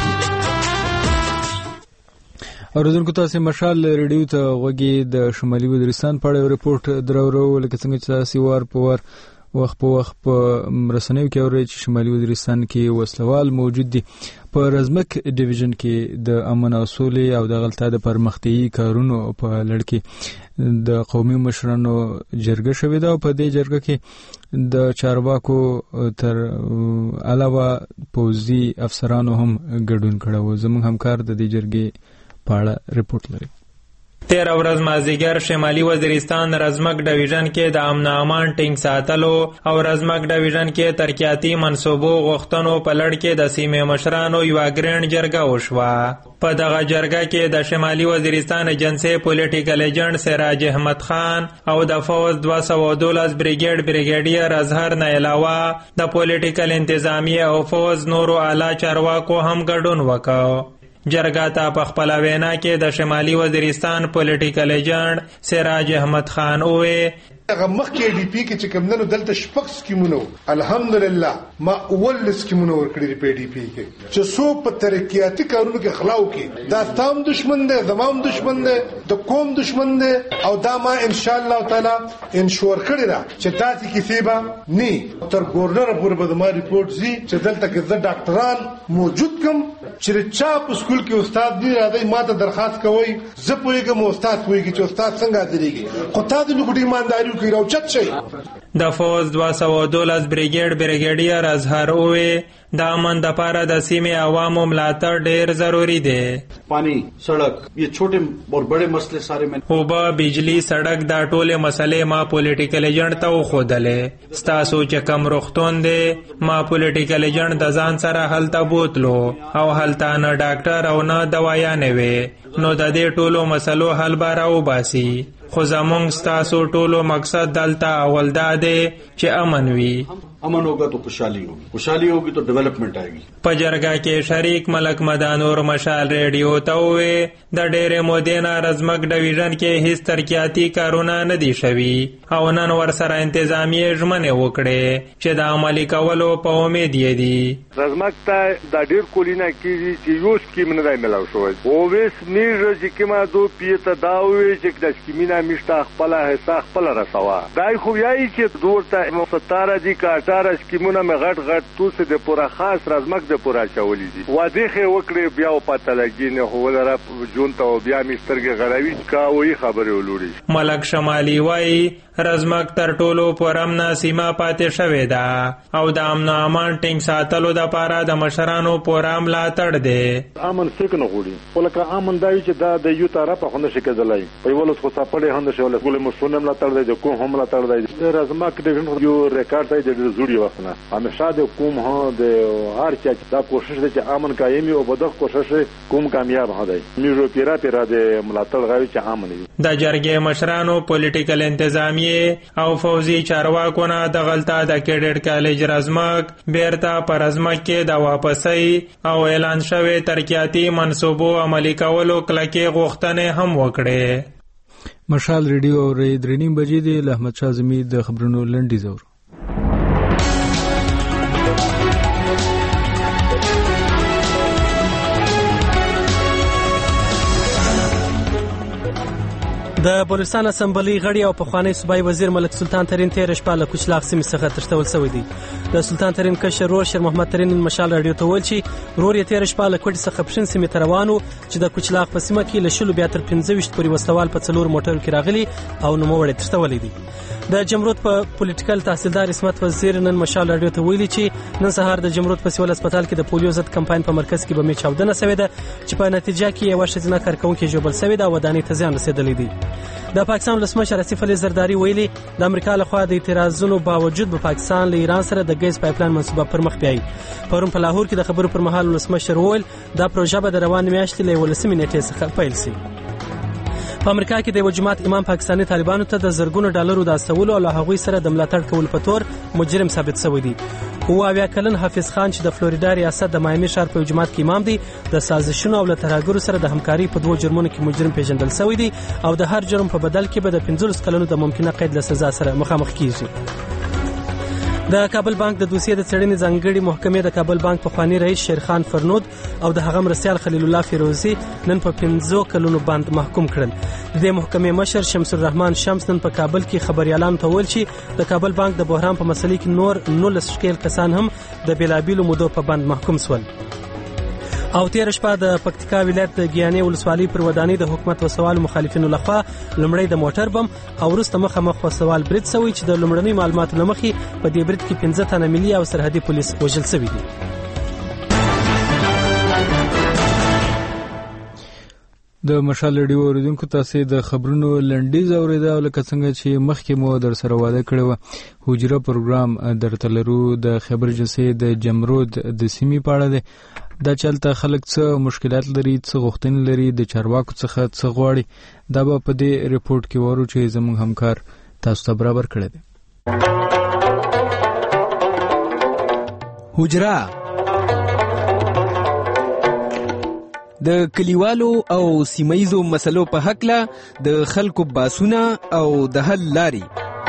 اوریدونکو تاسو مشال ریډیو ته غوږی د شمالي وزیرستان په اړه ریپورت درورو لکه څنګه چې تاسو وار په وار وخت په وخت په مرسنیو کې اوري چې شمالي وزیرستان کې وسلوال موجود دي. په رزمک ډیویژن کې د امن او سولې او د غلطه د پرمختیايي کارونو په لړ کې د قومي مشرانو جرګه شوې ده او په دې جرګه کې د چارواکو تر علاوه پوځي افسرانو هم ګډون کړو. زموږ همکار د دې جرګې په اړه ریپورت لري. تیر ورځ مازدیګر شمالي وزیرستان رزمک ډیویژن کې د امن امان ټینګ ساتلو او رزمک ډیویژن کې ترقیاتي منصوبو غوښتنو په لړ کې د سیمې مشرانو یوه ګرینډ جرګه وشوه. په دغه جرګه کې د شمالي وزیرستان ایجنسي پولیټیکل ایجنټ سراج احمد خان او د فوز دوه سوه دولس بریګیډ بریګیډیر اظهر نه علاوه د پولیټیکل انتظامیه او فوز نورو اعلی چارواکو هم ګډون وکړ. جرګه ته په خپله وینا کې د شمالي وزیرستان پولیټیکل ایجنټ سراج احمد خان وویل هغه مخکې ډي پی کې چې کوم نن دلته شپږ سکیمونه الحمدلله ما اول سکیمونه ورکړي دي په ډي پی کې چې څوک په ترقیاتي کارونو کې غلا وکړي دا تام دشمن دی زمام دشمن دی د قوم دشمن دی او دا ما ان شاء الله تعالی انشور کړی دا چې تاسو کیسې به نه تر ګورنر پورې به ما ریپورت زی چې دلته کې زه ډاکټران موجود کوم چې چا په سکول کې استاد دی راځي ما ته درخواست کوي زه پوهیږم استاد پوهیږي چې استاد څنګه حاضرېږي خو تاسو نو ګډي ایمانداري د فوز دوه سوه دولس بریګیډ بریګیډیر اظهر وویل د امن د پاره د سیمې عوامو ملاتړ ډیر ضروری دی. پانی سړک یہ چھوٹے اور بڑے مسئلے سارے میں اوبه بجلی سړک دا ټوله مسلې ما پولیټیکل ایجنټ ته وښودلې. ستاسو چې کم روغتون دی ما پولیټیکل ایجنټ د ځان سره هلته بوتلو او هلته نه ډاکټر او نه دوايانې وې نو د دې ټولو مسلو حل به راوباسي. خو زمونږ ستاسو ټولو مقصد دلته اول دا دی چې امن وي. امن ہوگا تو خوشحالی ہوگی، خوشحالی ہوگی تو ڈیولپمنٹ آئے گی. په جرګه کې شریک ملک مدانور مشال ریډیو ته وویل د ډېرې مودې نه رزمک ډیویژن کې هیڅ ترقیاتي کارونه نه دي شوي او نن ورسره انتظامیې ژمنې وکړې چې د عملي کولو په امید یې دي. رزمک ته دا ډېر کلونه کېږي چې یو سکیم نه دی میلاو شوی. اوس میږه چې کومه دو پیته دا وویل چې د سکیمینه میشته خپله حصه خپله رسوه. دا خو یایي چې دورته ستاره دي که ساره سکیمونه مې غټ غټ توسې د پوره خاص رزمک د پوره اچولي دي. وعدې ښې وکړې بیا پته لګي نه خو ولره جون ته بیا مې سترګې غړوي کا وایي خبرې ولوړي. ملک شمالي وایي رزمک تر ټولو پر امنه سیمه پاتې شوې ده او د امن امان ټینګ ساتلو دپاره د مشرانو پوره ملاتړ دی. امن څوک نه غواړي خو لکه امن دا وي چې دا د یو طرفه خو نشي کېدلی. په یولس خو څاپړې هم نشي ولی ګل مسونه ملاتړ دی د کوم هم ملاتړ دی. رزمک د یو ریکارډ دی د جوړي وخت نه همیشه د کوم ها د هر چا دا کوشش دی چې امن قائم او په دغه کوشش کوم کامیاب هدي میرو پیرا پیرا د ملاتړ غوي چې امن وي. د جرګې مشرانو پولیټیکل انتظامیه او فوزي چارواکو نه د غلطه د کیډټ کالج رزمک بیرته پر رزمک کې د واپسۍ او اعلان شوی ترقیاتي منصوبو عملي کولو کلکې غوښتنې هم وکړې. مشال ریډیو او درې نیم بجې دی له احمد شاه زمي د خبرونو لنډیز اورو. د بلوچستان اسمبلی غړي او پخوانی صوبایي وزیر ملک سلطان ترین تیر شپه له کوچلاغ سیمې څخه تښتول شوی دی. د سلطان ترین کشر ورور شیر محمد ترین مشال راډیو ته ویل چې ورور یې تیر شپه له کوټې څخه پښین سیمې ته روان و چې د کوچلاغ په سیمه کې له شلو بیا تر پنځه ویشت پورې وسلوال په څلور موټرو کې راغلي او نوموړی تښتولی دی. د جمرود په پولیټیکل تحصیلدار اسمت وزیر نن مشال راډیو ته ویلي چې نن سهار د جمرود په سیول هسپتال کې د پولیو ضد کمپاین په مرکز کې بمې چاودنه شوې ده چې په نتیجه کې یوه ښځینه کارکوونکې ژوبل شوې ده او ودانۍ ته زیان رسېدلی دی. د پاکستان ولسمشر اسف علي زرداری ویلي د امریکا لخوا د اعتراضونو باوجود به پاکستان له ایران سره د ګیس پایپلاین منصوبه پر مخ بیایي. پرون په لاهور کې د خبرو پر مهال ولسمشر وویل دا پروژه به د روانې میاشتې له یولسمې نیټې څخه پیل شي. په امریکا کې د یو جماعت امام پاکستاني طالبانو ته د زرګونو ډالرو د استولو او له هغوی سره د ملاتړ کولو په تور مجرم ثابت شوی دی. اوه اویا کلن حافظ خان چې د فلوریدا ریاست د مایامي ښار په یو جماعت کې امام دی د سازشونو او له ترهګرو سره د همکارۍ په دوو جرمونو کې مجرم پیژندل شوی دی او د هر جرم په بدل کې به د پنځلس کلونو د ممکنه قید له سزا سره مخامخ کیږي. د کابل بانک د دوسیې د څېړنې ځانګړي محکمې د کابل بانک پخوانی رئیس شیرخان فرنود او د هغه مرستیال خلیل الله فیروزي نن په پنځو کلونو باند محکوم کړل. د دې محکمې مشر شمس الرحمن شمس نن په کابل کې خبريالانو ته ویل چې د کابل بانک د بحران په مسلې کې نور نولس شکیل کسان هم د بیلابیلو مودو په باند محکوم شول. او تیر شپه د پکتیکا ولایت د ګیانې ولسوالۍ پر ودانۍ د حکومت وسوال مخالفینو لخوا لمړی د موټر بم او وروسته مخامخ وسوال برید شوی چې د لمړنۍ معلوماتو له مخې په دې برید کې پنځه تنه ملي او سرحدي پولیس وژل شوي دي. د مشال ریډیو اوریدونکو تاسو د خبرونو لنډیز اوریدا او لکه څنګه چې مخکې مو در سره واده کړی و حجره پروګرام درته لرو د خبر جنسي د جمرود د سیمې په اړه دی. دا چلته خلک څه مشکلات لري څه غوښتنې لري د چارواکو څخه څه غواړي دا به په دې ریپورت کې وارو چې زموږ همکار تاسو ته برابر کړی دی. حجره د کلیوالو او سیمایزو مسلو په حق له د خلکو باسونه او د حل لاري.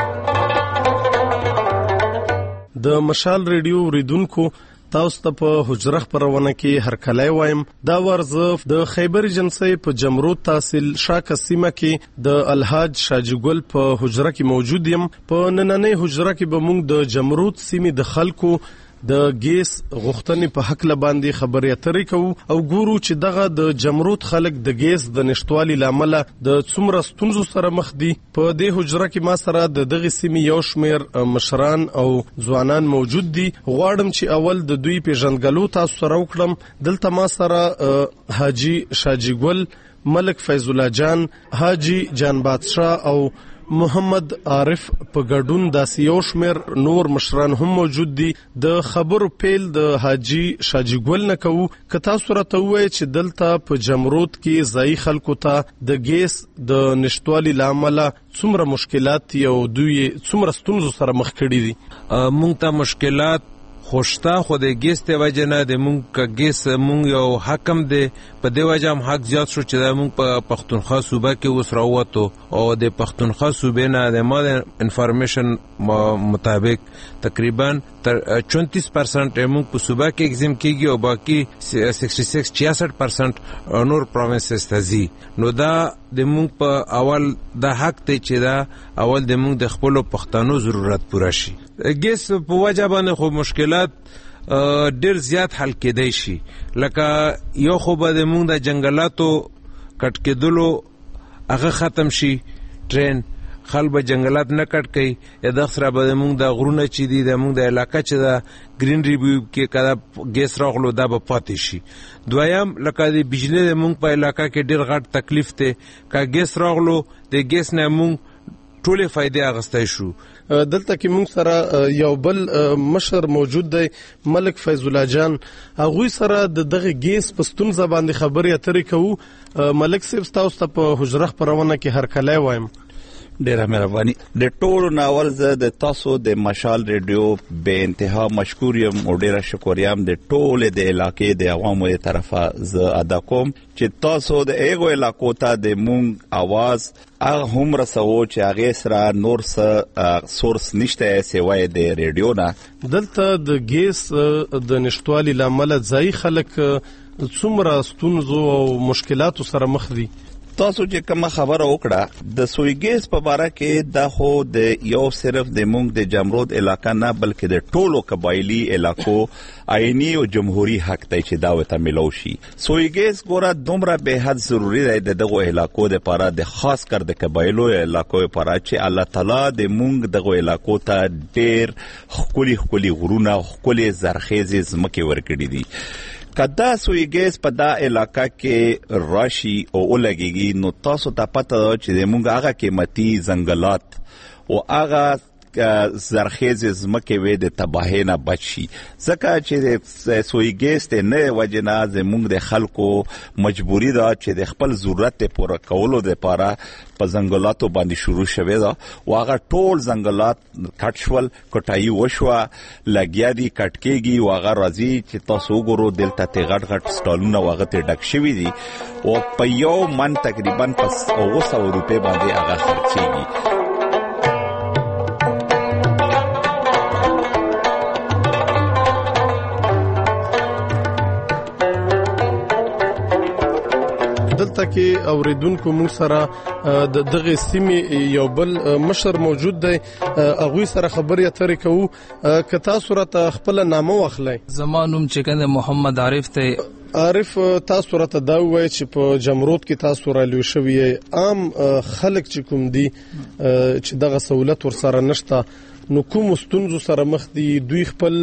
د مشال ریډیو اوریدونکو تاسو ته په حجره خبرونه کې هر کله وایم دا ورزف د خیبر جنسي په جمرود تحصیل شاکه سیمه کې د الحاج شاجګل په حجره کې موجود یم. په نننۍ حجره کې به موږ د جمرود سیمې د خلکو د ګیس غوښتنې په حق له باندې خبرې اترې کوو او ګورو چې دغه د جمرود خلک د ګیس د نشټوالي لامل د څومره ستونزو سره مخ دي. په دې حجره کې ما سره د دغه سیمې یو شمېر مشران او ځوانان موجود دي. غواړم چې اول د دوی پیژندګلو تاسو سره وکړم. دلته ما سره حاجی شاجګل، ملک فیض الله جان، حاجی جان بادشاه او محمد عارف په ګډون داسې یو شمېر نور مشران هم موجود دي. د خبرو پیل د حاجی شاجګل نه کوو. که تاسو راته ووایئ چې دلته په جمرود کې ځایي خلکو ته د ګیس د نشټوالي له امله څومره مشکلات دي او دوی څومره ستونزو سره مخ کړي دي؟ مونږ ته مشکلات خوشتا خو د ګیس ته وجه نه د مونږ کا ګیس مونږ یو حکم دی په دی وجه هم حق زیات شو چې د مونږ په پښتونخوا صوبه کې اوس راووتو او د پښتونخوا صوبې نه د ما د انفارمیشن مطابق تقریبا تر چونتیس پرسنٹ مونږ په صوبه کې ایگزم کېږي او باقي سکسٹی سکس چھیاسٹھ پرسنٹ نور پروینسز ته ځي. نو دا د مونږ په اول دا حق دی چې دا اول د مونږ د خپلو پښتنو ضرورت پوره شي. ګیس په وجه باندې خو مشکلات ډیر زیات حل کېدای شي. لکه یو خو به د مونږ د جنگلاتو کټ کېدلو هغه ختم شي، ټرین خل به جنگلات نه کټ کوي. یا د سره به د مونږ د غرونه چې دي د مونږ د علاقه چې د گرین ریویو کې کله ګیس راغلو دا به پاتې شي. دویم لکه د بجلی د مونږ په علاقه کې ډیر غټ تکلیف دی. که ګیس راغلو د ګیس نه مونږ ټولې فائدې اغستای شو. دلته کې موږ سره یو بل مشر موجود دی ملک فیض الله جان، هغه سره د دغه ګیس پستون زبان د خبرې اترې کوو. ملک صاحب تاسو ته په حجره خبرونه کې هر کله وایم. ډیره مهرباني. د ټولو ناول زه د تاسو د مشال ریډیو به انتها مشکور یم او ډیره شکریم د ټولې د علاقې د عوامو د طرفه زه ادا کوم چې تاسو د ایغو علاقو ته د مونږ आवाज هغه هم رسو چې هغه سره نور څه سورس نشته سوای د ریډیو نه. دلته د ګیس د نشټوالي لامل ځای خلک څومره ستونزو او مشکلاتو سره مخ دي. تاسو چې کوم خبره وکړه د سویګیس په اړه کې دا خو د یو صرف د مونږ د جمرود علاقې نه بلکې د ټولو قبایلی علاقو آئینی او جمهوریت حق ته چې دا وته ملو شي. سویګیس ګوره دومره به حد ضروری دی د دغه علاقو لپاره، د خاص کر د قبایلو علاقو لپاره چې الله تعالی د مونږ دغه علاقو ته ډیر خولي خولي غرونه خولي زرخیزې زمکه ورکړي دي. کدا سویګیس په دا علاقہ کې راشي او ولګيږي نو تاسو ته پته ده چې موږ هغه قیمتي ځنګلات او هغه زرخیز زمکه وې د تباہی نه بچي. ځکه چې سویګیس ته نه وجنا زموږ د خلکو مجبوری ده چې د خپل ضرورت پوره کولو لپاره په ځنګلاتو باندې شروع شوه دا او هغه ټول ځنګلات کټ شول، کټای وشوه، لګیا دي کټکیږي او هغه راځي چې تاسو وګورو دلته ته غټ غټ سټالونه واغه ته ډک شوی دي او په یو من تقریبا پس اوه سو روپے باندې هغه خرچيږي. دلته کې اوریدونکو موږ سره د دغه سیمې یو بل مشر موجود دی، هغه سره خبرې اترې کوو. که تاسو راته خپل نامه واخلئ. زمانوم چې کنه محمد عارف ته. عارف تاسو راته دا وایي چې په جمرود کې تاسو را لوي شوی عام خلک چې کوم دي چې دغه سہولت ورسره نشته نو کوم ستونزو سره مخ دي، دوی خپل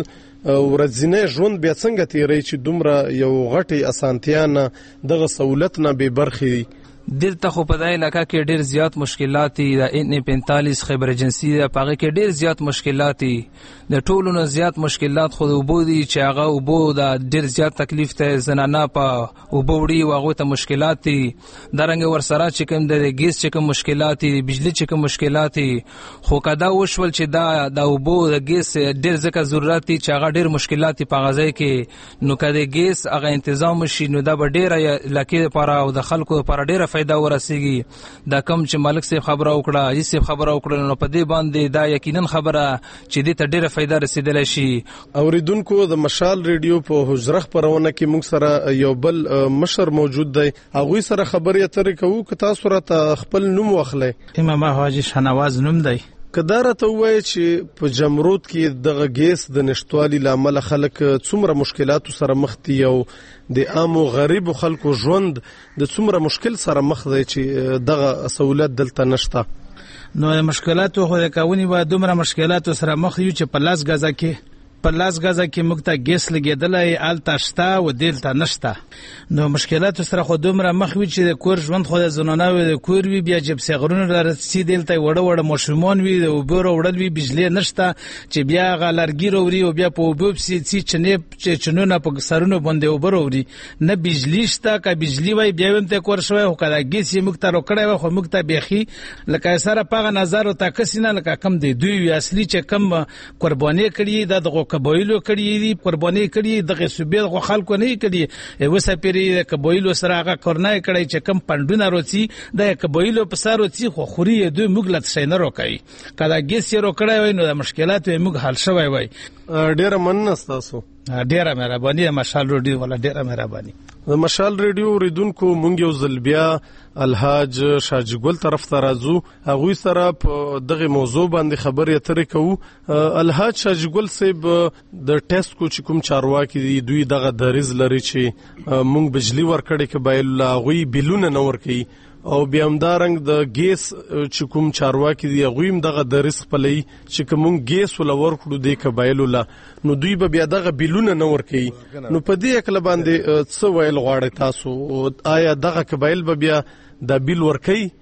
ورځنی ژوند بیا څنګه تیری چې دومره یو غټي اسانتیا نه دغه سہولت نه به برخي. دلته خو په دای علاقہ کې ډیر زیات مشکلات دي. د ان پینتالیس خبر ایجنسی د پاګه کې ډیر زیات مشکلات دي. د ټولو نه زیات مشکلات خو د وبو دي چې هغه وبو د ډیر زیات تکلیف ته زنانه په وبو وړي او هغه ته مشکلات دي. درنګ ورسره چې کوم د ګیس چې کوم مشکلات دي، بجلی چې کوم مشکلات دي، خو کدا وشول چې دا د وبو د ګیس ډیر ځکه ضرورت دي چې هغه ډیر مشکلات په غځای کې نو کده ګیس هغه تنظیم شي نو دا به ډیر لکه لپاره او د خلکو لپاره ډیر فائدہ ورسیږي. دا کم چې مالک صاحب خبره وکړه، عزیز صاحب خبره وکړه نو په دې باندې دا یقینا خبره چې دې ته ډیره فائدہ رسیدلی شي. اوریدونکو د مشال ریډیو په حجره خبرونه کې موږ سره یو بل مشر موجود دی، هغه سره خبرې اترې کوو. که تاسو راته خپل نوم واخلئ. امام حاجی شنواز نوم دی. کدار ته وای چې په جمرود کې دغه ګیس د نشټوالي لامل خلک څومره مشکلات سره مخ دي او د عامو غریب خلکو ژوند د څومره مشکل سره مخ دی چې دغه سہولت دلته نشته. نو مشکلات خو د کاونی با دومره مشکلات سره مخ یو چې په لاس غزا کې په لاس غزا کې موږ ته ګیس لګیدلای آلته شته او دلته نشته. نو مشکلات سره خو دومره مخ وي چې د کور ژوند خو د زنانه وي د کور وي بیا چې بسغرونه رسي دلته وړه وړه مشرومان وي او بور وړل وي بجلی نشته چې بیا غلرګي وروړي او بیا په وبوب سي چې چنه چې چنونه په سرونو باندې وبر وروړي نه بجلی شته کا بجلی وای بیا هم ته کور شوی خو کله ګیس موږ ته روکړی خو موږ ته بيخي لکه سره پاغه نظر او تکسینه لکه کم دی دوی اصلي چې کم قرباني کړی د قبایلو کړی دي، قرباني کړی دغه صوبې غو خلکو نه کړی وسه پیری قبایلو سره هغه کورنۍ کړی چې کم پندونه روڅي د قبایلو په سر روڅي خو خوري دوی مغلط شي نه روکای کله ګیس یې روکړی وای نو د مشکلات یې موږ حل شوی وای. ډیره مننه تاسو. ډیره مهرباني. مشال ریډیو ولا ډیره مهرباني. د مشال ریډیو ریدونکو مونږ یو زلبیا الحاج شاجګل طرف ته راځو، هغه سره په دغه موضوع باندې خبرې اترې کوو. الحاج شاجګل صاحب د ټیسټ کو چې کوم چارواکي دي دوی دغه دریز لري چې مونږ بجلی ورکړي کبایل لاغوي بلونه نه ورکړي او بیا هم دارنګ د ګیس چې کوم چارواکي دی هغه هم دغه د رزق پلي چې کوم ګیس ولور کړو د قبایلو لا نو دوی به بیا دغه بلونه نه ورکي. نو په دې اکل باندې څه ویل غواړي تاسو؟ آیا دغه قبایل به بیا د بل ورکي؟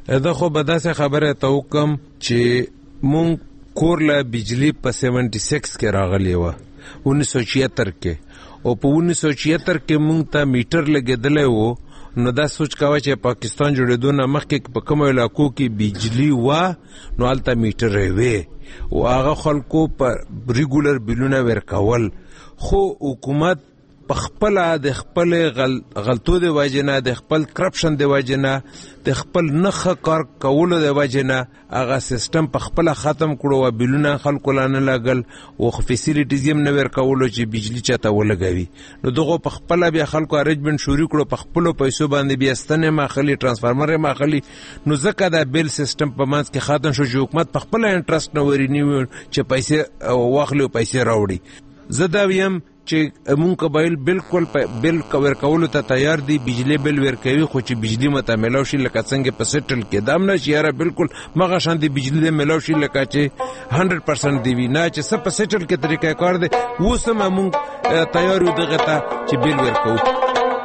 دا خو به داسې خبره ته وکم چې مونږ کور له بجلی په سیونټي سکس کې راغلی وه انیس سو چھیتر کې او په انیس سو چھیتر کې مونږ ته میټر لګېدلی و نو دا سوچ کوه چې پاکستان جوړېدو نه مخکې په کومو علاقو کې بجلی وه نو هلته میټرې وې او هغه خلکو په ریګولر بیلونه ورکول خو حکومت په خپله د خپل غلطو د وجې نه د خپل کرپشن د وجې نه د خپل نه ښه کار کولو د وجې نه هغه سیسټم په خپله ختم کړو او بیلونه خلکو لا نه لګل او فیسیلیټیز یې هم نه ورکولو چې بجلي چاته ولګوي نو دغو په خپله بیا خلکو ارینجمنټ شروع کړو په خپلو پیسو باندې بیا ستن یې ماخلي ټرانسفارمر یې ماخلي نو ځکه دا بیل سیسټم په منځ کې ختم شو چې حکومت په خپله انټرسټ نه ورنیوي چې پیسې واخلي او پیسې راوړي زه دا ویم چې مونږ قبایل بالکل بل ورکولو ته تیار دي بجلی بل ورکوي خو چې بجلی مته میلاو شي لکه څنګه په سیټل کې دام نه چې یاره بالکل مغه شان دي بجلی د میلاو شي لکه چې هنډرډ پرسنټ دی وي نه چې څه په سیټل کې طریقه کار دی اوس هم مونږ تیار یو دغه ته چې بل ورکوو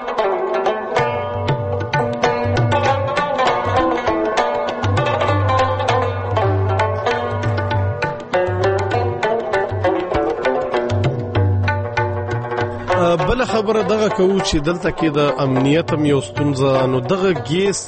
بل خبره دغه کوو چې دلته کې د امنیت هم یو ستونزه نو دغه ګیس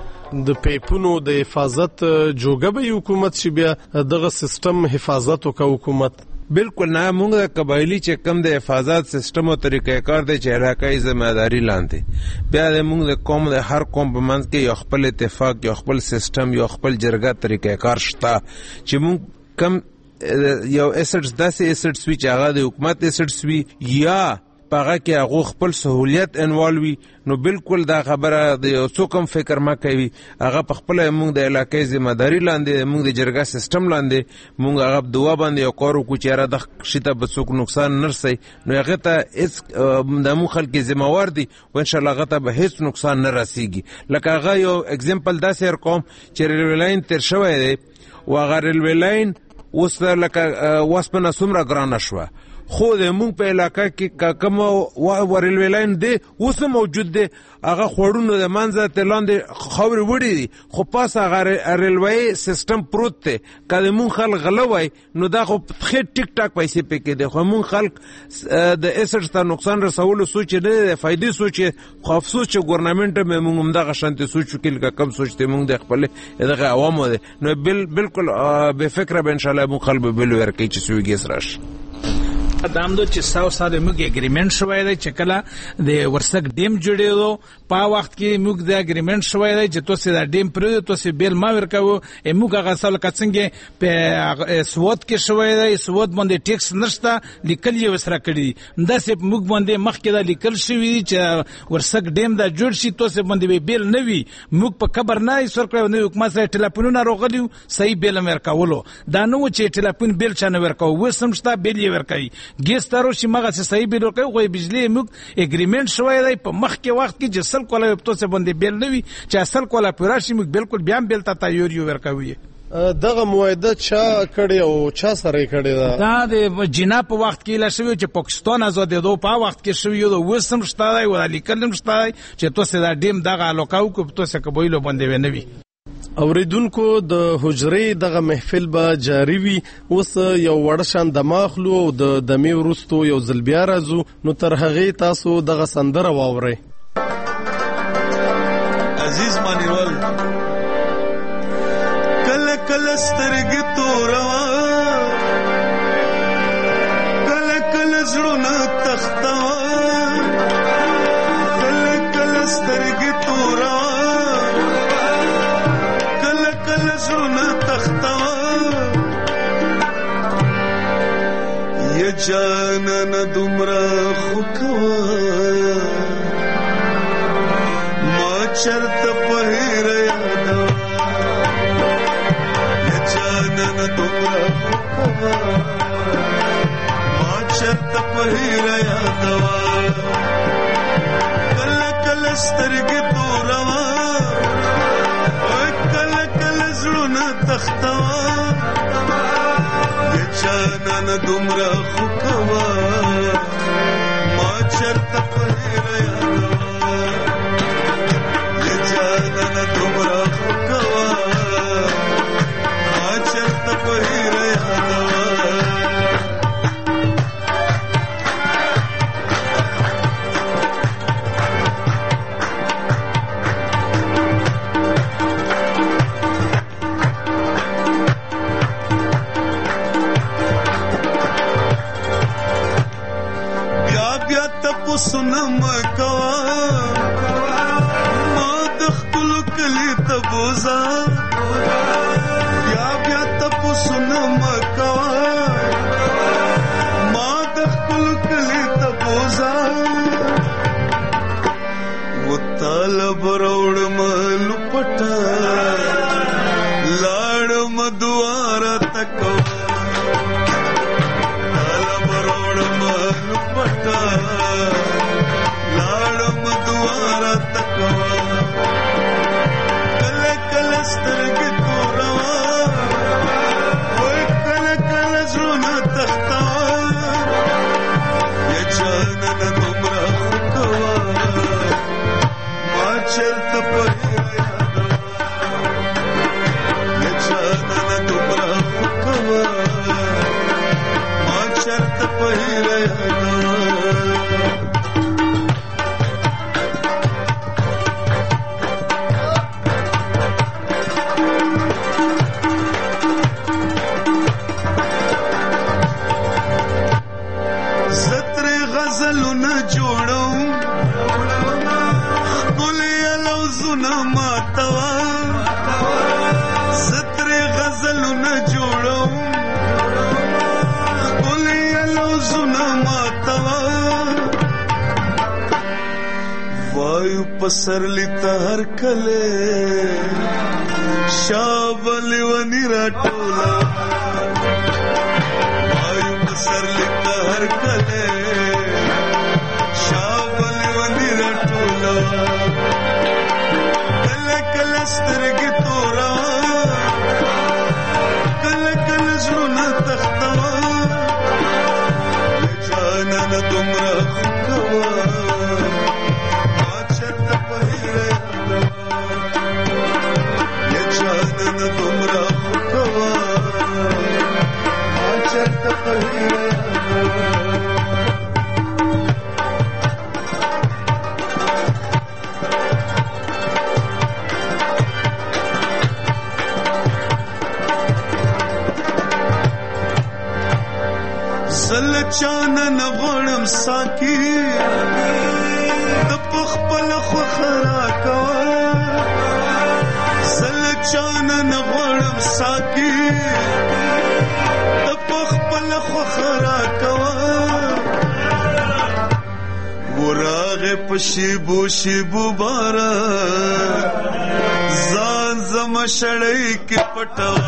د پیپونو د حفاظت جوګه به حکومت چې بیا دغه سیستم حفاظت وکړي حکومت بالکل نه مونږ د قبایلی چې کم د حفاظت سیستم او طریقې کار دی چې علاقائی ذمہداری لاندې بیا د مونږ د قوم د هر قوم په منځ کې یو خپل اتفاق یو خپل سیستم یو خپل جرګه طریقې کار شته چې مونږ کم یو ایسټس داسې ایسټس وي چې هغه د حکومت ایسټس وي یا پاغه کې هغه خپل سہولیت انوالوي نو بالکل دا خبره د یو څوک هم فکر ما کوي هغه په خپل موږ د علاقې ذمہداری لاندې موږ د جرګه سیستم لاندې موږ هغه دوا باندې یو کار وکړو چې را د شته به څوک نقصان نرسي نو هغه ته هیڅ د مو خلک ذمہوار دي او ان شاء الله هغه ته به هیڅ نقصان نه رسیږي لکه هغه یو اگزامپل داسې هر کوم چې ریلوی لاین تیر شوی دی او هغه ریلوی لاین اوس لکه وسپنه څومره ګرانه شوه خو د مونږ په علاقه کې کوم ریلوی لاین دی اوس موجود دی هغه خوړونو د منځه ته لاندې خاورې وړي دي خو پاسه هغه ریلوی سیستم پروت دی که د مونږ خلک غله وای نو دا خو ښې ټیک ټاک پیسې پکې دی خو مونږ خلک د ایسټس ته نقصان رسولو سوچ نه دی د فایدې سوچ خو افسوس چې ګورنمنټ هم مونږ همدغه شانتې سوچ وکړي لکه کم سوچ دی مونږ د خپل دغه عوامو دی نو بالکل بې فکره به انشاءالله مونږ خلک به بل ورکوي چې سوی ګیس راشي دام دو چې ساو ساده موږ اګریمنټ شوی دی چې کله د ورسک ډیم جوړېدو په وخت کې موږ د اګریمنټ شوی دی چې تاسو د ډیم پرې تاسو بیل ما ورکوو موږ هغه سال کڅنګ په سواد کې شوی دی سواد باندې ټیکس نشته لیکل یې وسره کړی دا سه موږ باندې مخکې دا لیکل شوی چې ورسک ډیم دا جوړ شي تاسو باندې بیل نه وي موږ په خبر نه سر کړو نو حکومت سره ټلیفونونه راغلیو صحیح بیل ورکولو دا نو چې ټلیفون بیل چانه ورکاو وسمشته بیل یې ورکوي ګیس تارو چې مغه صحیح بیل ورکوي خو بجلی موږ اګریمنټ شوی دی په مخ کې وخت کې چې سل کوله په توسه باندې بیل نه وي چې اصل کوله پراشي موږ بالکل بیا بیل ته تیار یو ورکوي دغه معاهده چا کړی او چا سره کړی دا د جنا په وخت کې لا شوی چې پاکستان آزاد دی په وخت کې شوی یو وسم شته دی او لیکلم شته چې توسه دا ډیم دغه الوکاو کو په توسه قبایلو باندې ونوي اوریدونکو د حجرې دغه محفل به جاری وي اوس یو وړشان د ماخلو او د دمې ورستو یو ځل بیا راځو نو تر هغه تاسو دغه سندره واورئ عزیز مانیول کله کله سترګې توروا کله کله زړونه تختوا کله کله سترګې توروا یا جانان دومره خو کوه ما چرته په هیره یادوه یا جانان دومره خو کوه ما چرته په هیره یادوه کله کله سترګې توروه کله کله زړونه تختوه جانان دومره خو کوه ما چرته په هیره یادوه یا جانان دومره خو کوه تپوسونه مکوا ما د خپل کلی ته بوزا بیا بیا تپوسونه مکوا ما د خپل کلی ته بوزا و طالب روړ مل پټا لاړ مدوار تکو طالب روړ مل پټا لاړ مدوار تکو کله کله سترګې توروا وای کله کله زړه تختا یا جانان دومره خکوا ما چرته په یا جانان دومره خکوا ما چرته په پسرلی تهر کله شابلی ونی راټولا وای پسرلی تهر کله شابلی ونی راټولا کله کله سترګې تورا کله کله زړه تختا جانان دومره خکوا زل چانن غړم ساکی د پخپل خو خرا کوا زل چانن غړم ساکی د پخپل خو خرا کوا وراغه پشیبو شیبو بارا ځان زم شړې کې پټوا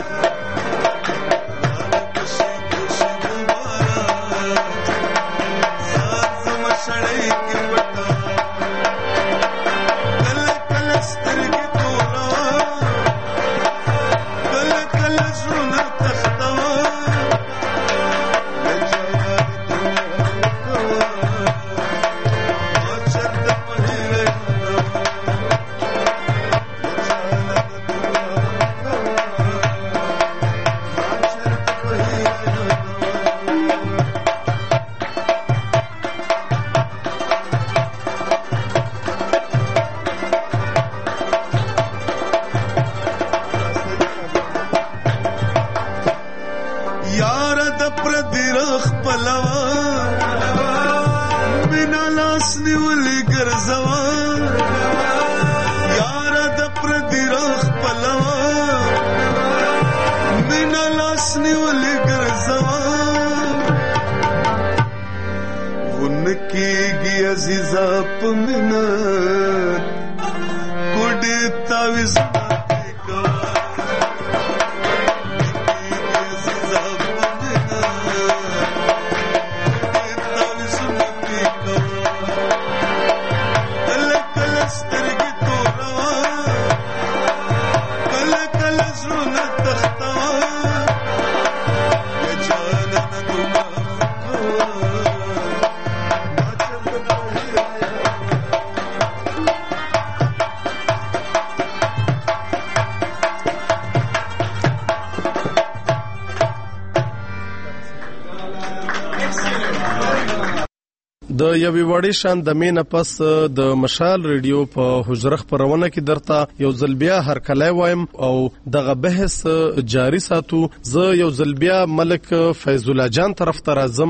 د یوې وړې شان د مینه پس د مشال ریډیو په حجره خبرونه کې درته یو ځلبیا هرکلی وایم او دغه بحث جاری ساتو. زه یو ځلبیا ملک فیض الله جان طرف ته راځم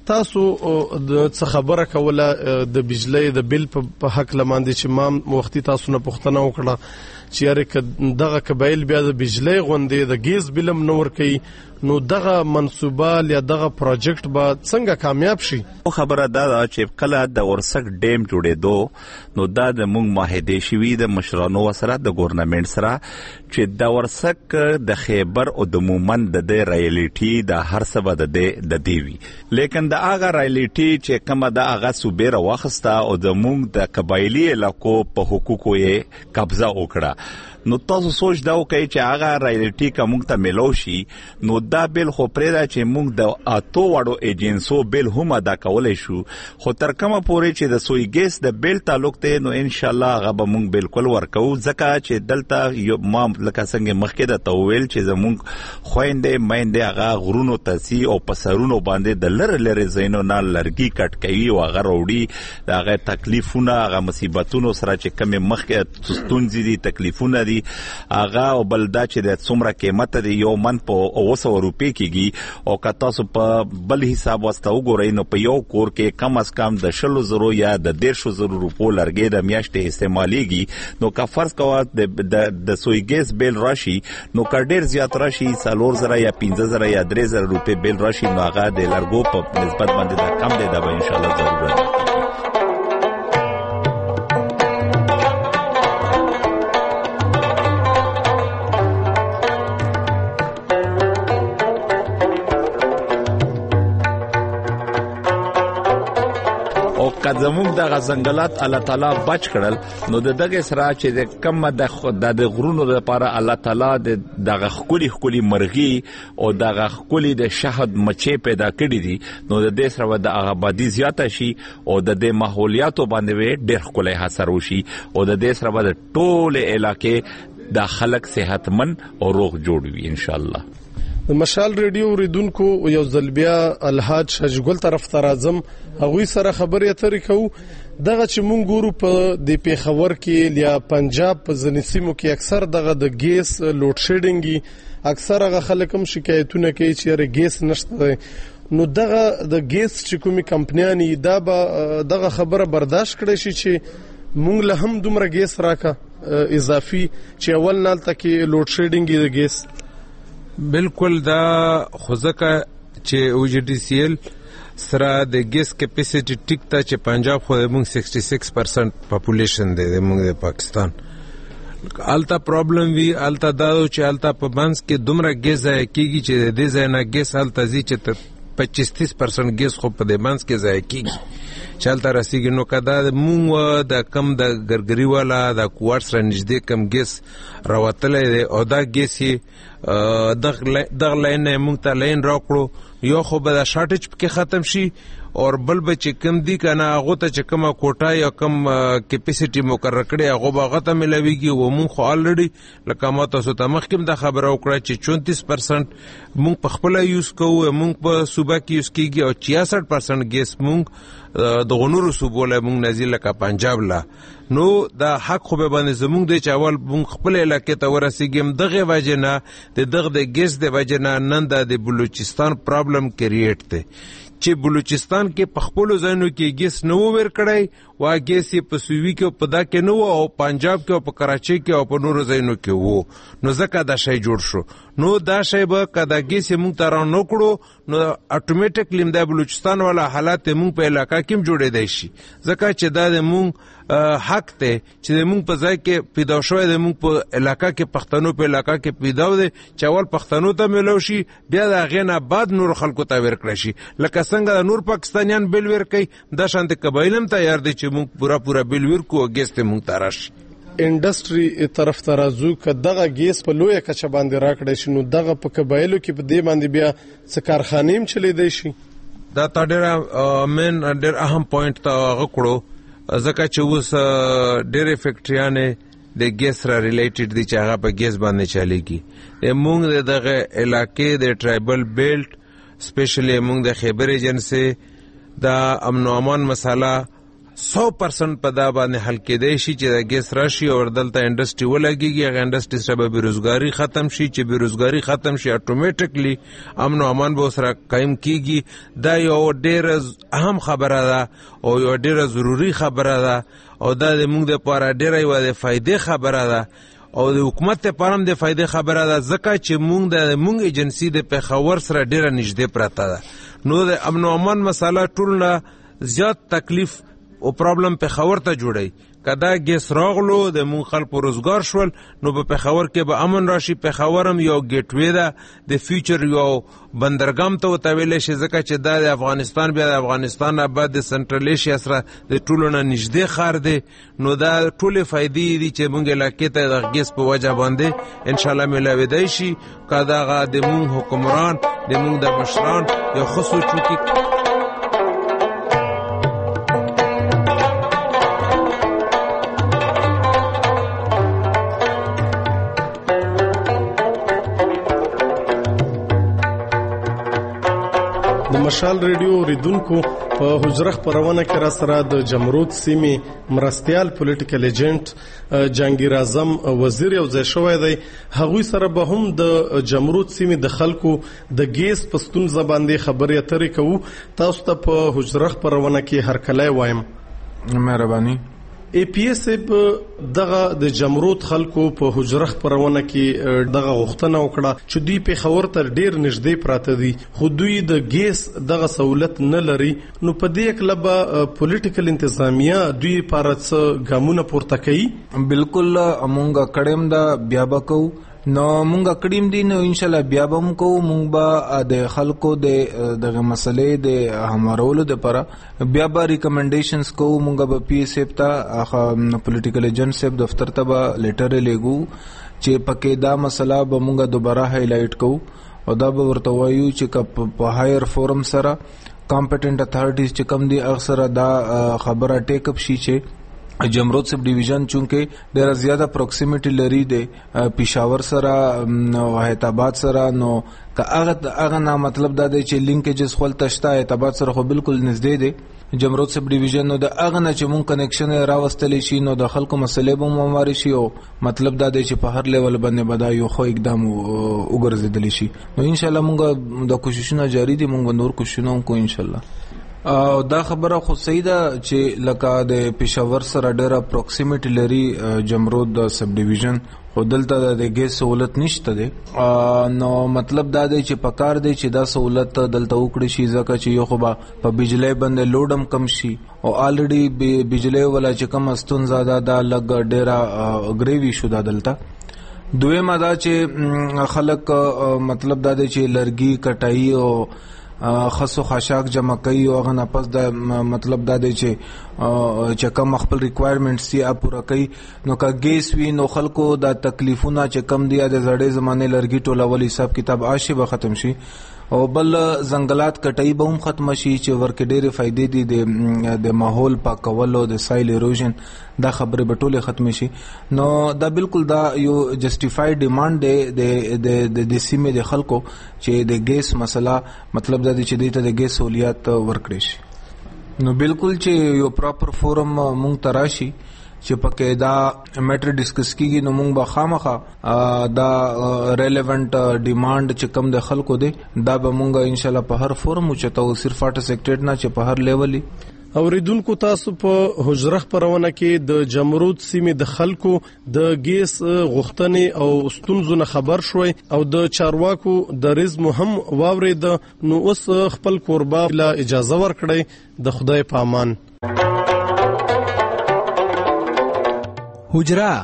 تاسو د څه خبره کوله د بجلی د بل په حق لماندې چې ما وختي تاسو نه پوښتنه وکړه چې یاره دغه قبایل بیا د بجلی غوندې د ګیس بلم نه ورکوي نو دغه منصوبه یا دغه پروجیکټ به څنګه کامیاب شي؟ خبره دا ده چې کله د ورسک ډیم جوړېدو نو دا د موږ معاهدې شوي د مشرانو سره د ګورنمنت سره چې د ورسک د خیبر او د مومند د د رایلیټي د هر څه به د د دیوي لیکن د هغه رایلیټي چې کومه د هغه صوبې راواخسته او د موږ د قبایلي علاقو په حقوقو یې قبضه وکړه نو تاسو سوچ دا وکړئ چې هغه رایلیټي که موږ ته میلو شي نو دا بیل خو پرېږده چې موږ د اتو واړو ایجنسو بیل هم ادا کولی شو خو تر کومه پورې چې د سوی ګیس د بیل تعلق دی نو انشاءالله هغه به موږ بالکل ورکوو ځکه چې دلته ما لکه څنګه مخکې درته وویل چې زموږ خویندې میندې هغه غرونو ته ځي او په سرونو باندې د لرې لرې ځایونو نه لرګي کټ کوي او هغه راوړي د هغه تکلیفونه هغه مصیبتونو سره چې کومې مخکې ستونزې دي تکلیفونه دي هغه او بل دا چې د څومره قیمت دی یو من په اوه سوه روپۍ کېږي او که تاسو په بل حساب ورته وګورئ نو په یو کور کې کم از کم د شلو زرو یا د دېرشو زرو روپو لرګی د میاشتې استعمالیږي نو که فرض کوه د سوی ګیس بیل راشي نو که ډېر زیات راشي څلور زره یا پنځه زره یا درې زره روپۍ بیل راشي نو هغه د لرګو په نسبت باندې دا کم دی دا به انشاءالله ضرورت دی. که زموږ دغه ځنګلات الله تعالی بچ کړل نو د دغه سره چې د کمه د غرونو لپاره الله تعالی د دغه ښکلي ښکلي مرغي او دغه ښکلي د شهد مچۍ پیدا کړي دي نو د دې سره د آبادي زیاته شي او د دې ماحولیاتو باندې ډېر ښکلی اثر وشي او د دې سره د ټولې علاقې د خلک صحتمن او روغ جوړ وي انشاءالله. د مشال ریډیو اوریدونکو یو ځل بیا الحاج شجګل طرف ته راځم هغوی سره خبرې اترې کوو دغه چې مونږ ګورو په د پیښور کې یا پنجاب په ځینې سیمو کې اکثر دغه د ګیس لوډ شیډینګ اکثر هغه خلک هم شکایتونه کوي چې یاره ګیس نشته نو دغه د ګیس چې کومې کمپنیانې دا به دغه خبره برداشت کړی شي چې مونږ له هم دومره ګیس راکه اضافي چې اول نالته کې لوډ شیډینګ د ګیس بالکل دا خوځکه چې او جی ډي سی ایل سره د ګیس کیپاسټي ټیک ته چې پنجاب خو موږ سکسټي سکس پرسنټ پاپولیشن دی موږ د پاکستان التا پرابلم وی التا دا چې التا په بانس کې دومره ګیس ځای کیږي چې د دې ځای نه ګیس التا زی چې پچیس تیس پرسنټ ګیس خو په د بانس کې ځای کیږي چلته رسیږي نو کدا موږ د کم د ګرګری والا د کوارټ سره نږدې کم ګیس راوتلې دی او دا ګیس دغه لاین موږ ته لاین راکړو یو خو به دا شارټیج پکې ختم شي او بل به چې کم دي کنه هغه ته چې کومه کوټه یا کم کیپاسټي مقرر کړي هغه به هغه ته ملويږي و مونږ خو الریډي لکه ما تاسو ته مخکې د خبره وکړه چې چونتیس پرسنټ مونږ په خپل یوز کوو مونږ په صوبه کې یوز کیږي او چھیاسٹھ پرسنټ ګیس مونږ د غنورو صوبو له مونږ نازل لکه پنجاب لا نو دا حق خو به باندې زمونږ د چاول مونږ خپل علاقې ته ورسېږم دغه وجنه د دغه د ګیس د وجنه نن د بلوچستان پرابلم کریټ دی چې بلوچستان کې په خپل ځایونو کې ګیس نو ور کړی وا ګیس په سوي کې په دا کې نو او پنجاب کې او په کراچي کې او په نورو ځایونو کې وو نو ځکه دا شی جوړ شو نو دا شی به کدا ګیس مونږ تر نو کړو نو اتوماتیکلی د بلوچستان والا حالات مونږ په علاقې کې جوړې دی شي ځکه چې دا د مونږ حق ته چې مونږ په ځای کې پیدا شوی د مونږ په علاقې کې پښتنو په علاقې کې پیدا و دي چې اول پښتنو ته ملو شي بیا دا غینه بعد نور خلکو ته ورکړي شي لکه څنګه نور پاکستانیان بل ورکي دا شانت قبایلم تیار دي چې مونږ پورا پورا بل ورکو ګیس ته مونږ تراش انډستری طرف ته راځو که دغه ګیس په لویه کچه باندې راکړی شي نو دغه په قبایلو کې په دې باندې بیا څه کارخانې هم چلیدای شي دا تا ډېر مین ډېر اهم پوینټ ته غوړو ځکه چې اوس ډېرې فیکټریانې د ګیس سره ریلیټډ دي چې هغه په ګیس باندې چلیږي موږ د دغه علاقې د ټرایبل بیلټ سپیشلی موږ د خیبر ایجنسي د امن او امان مسله سو پرسنٹ په دا باندې حل کېدای شي چې د ګیس راشي او دلته انډستری ولګيږي. هغه انډستری سره به بیروزګاری ختم شي. چې بیروزګاری ختم شي اتوماتیکلی امن او امان به سره قائم کیږي. دا یو ډېر اهم خبره ده او یو ډېر ضروری خبره ده او دا د موږ لپاره ډېر یو د فائدې خبره ده او د حکومت لپاره هم د فائدې خبره ده ځکه چې موږ د موږ ایجنسی د پیښور سره ډېر نږدې پراته ده. نو د امن او امان مسله ټول نه زیات تکلیف او پرابلم پیښور ته جوړي. کدا ګیس راغلو د مون خلکو روزګار شول نو په پیښور کې به امن راشي. پیښور هم یو ګیټ وی ده د فیوچر یو بندرګام ته وتویل شي ځکه چې دا د افغانستان بیا د افغانستان بعد د سنټرل ایشیا سره د ټولو نه نږدې ښار دی. نو دا ټولې فائدې دي چې مونږ علاقې ته د ګیس په وجه باندې ان شاء الله ملاویدای شي. کدا غا د مون حکمران د مون د مشران یو خصوصي چوکي مشال ریډیو ریدونکو په حجره خبرونه کې را سره د جمرود سیمې مرستيال پولیټیکل ایجنټ جهانگیر اعظم وزیر یو ځای شوی دی. هغوی سره به هم د جمرود سیمې د خلکو د ګیس پستون زباندې خبرې اترې کوو. تاسو ته په حجره خبرونه کې هر کله وایم مهرباني. ای پی ایس په دغه د جمرود خلکو په حجره خبرونه کې دغه غوښتنه وکړه چې دوی په خبر تر ډیر نږدې پراته دي خو دوی د ګیس دغه سہولت نه لري. نو په دې کلب پولیټیکل انتظامیه دوی پارڅ ګامونه پورته کوي. بالکل امونګه کډم دا بیا بکو نو مونږه کډیم دي نو ان شاء الله بیا به مونږ کو مونږ به د خلکو د دغه مسلې د همارولو د لپاره بیا به ریکمنډیشنز کو. مونږ به پی ایس اف ته پولیټیکل ایجنټ صاحب دفتر ته به لیټر لګو چې پکې دا مسله به مونږ دوباره هایلایټ کو او دا به ورته وایو چې په هایر فورم سره کمپټنټ اتھارټیز چې کم دي اکثر دا خبره ټیک اپ شي چې جمرود سب ډیویژن چونکه ډیره زیاده پروکسیمیټی لري د پېښور سره او حیات آباد سره. نو که هغه هغه نه مطلب دا دی چې لینکیجز خپل تشته حیات آباد سره خو بالکل نږدې دی جمرود سب ډیویژن. نو د هغه نه چې مون کنیکشن راوستلی شي نو د خلکو مسلې به مماري شي او مطلب دا دی چې په هر لیول باندې بدا یو خو اقدام وګرځیدلی شي. نو ان شاء الله مونږ د کوششونه جاری دي. مونږ نور کوششونه کوو ان شاء الله. او دا خبره خو صحیح ده چې لکه د پېښور سره ډېره پروکسیمیټي لري جمرود سب ډیویژن خو دلته د ګیس سہولت نشته دی. نو مطلب دا دی چې پکار دی چې دا سہولت دلته وکړي شي ځکه چې یو خو به په بجلی باندې لوډم کم شي او الریډي بجلی ولا چې کم استون زاده دا لګ ډېره ګریوي شو دا دلته. دویمه دا چې خلک مطلب دا دی چې لرګي کټایي او خاصو خاشاک جمع کوي او هغه نه پس د مطلب دا دی چې چې کوم خپل ریکوایرمنټس یې پوره کوي. نو که ګیس وي نو خلکو دا تکلیفونه چې کم دي د زړې زمانه لرګي ټولول حساب کتاب آشي به ختم شي او بل زنګلات کټای به هم ختم شي چې ورکه ډېرې فائدې دي د د ماحول پاکولو د سایل ایروژن دا خبره به ټوله ختم شي. نو دا بالکل دا یو جسټیفاید ډیمانډ دی د د د سیمې د خلکو چې د ګیس مسله مطلب دا دی چې د د ګیس سہولیات ورکړي شي. نو بالکل چې یو پراپر فورم مونږ تراشي چې پکې دا میټر ډیسکس کیږي نو مونږ به خامخا دا ریلیونٹ ډیمانډ چې کم د خلکو دی دا به مونږ ان شاء الله په هر فورم چتاو صرف اټ سیکټریټ نه چې په هر لیول. اوریدونکو تاسو په حجره خبرونه کې د جمرود سیمې د خلکو د ګیس غوښتنې او ستونزو خبر شوي او د چارواکو د رزم هم واورید. نو اوس خپل قربا له اجازه ورکړي د خدای په امان. حجره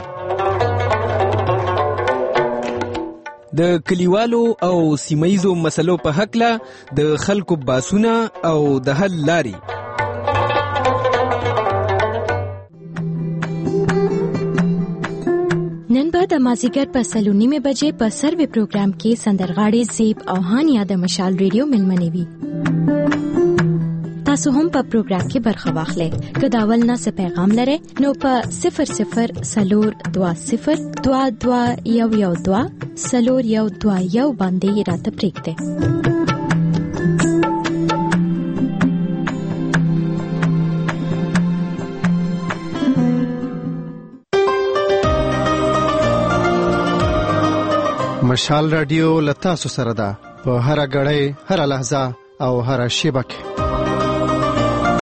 د کلیوالو او سیمایزو مسلو په حقله د خلکو باسونه او د حل لاري. نن بعد مازیګر په سلونی می بجې په سروي پروګرام کې سندرغاړي زیب او هانیا د مشال ریډیو ملمنې وي. تاسو هم په پروګرام کې برخه واخلئ. که دا اول نه څه پیغام لرئ نو په صفر صفر سلور دوا صفر دوا دوا یو یو دوا سلور یو دوا یو باندې راته پریږدئ. مشال رادیو لتا سره ده په هر غړې هر لحظه او هر شیبه کې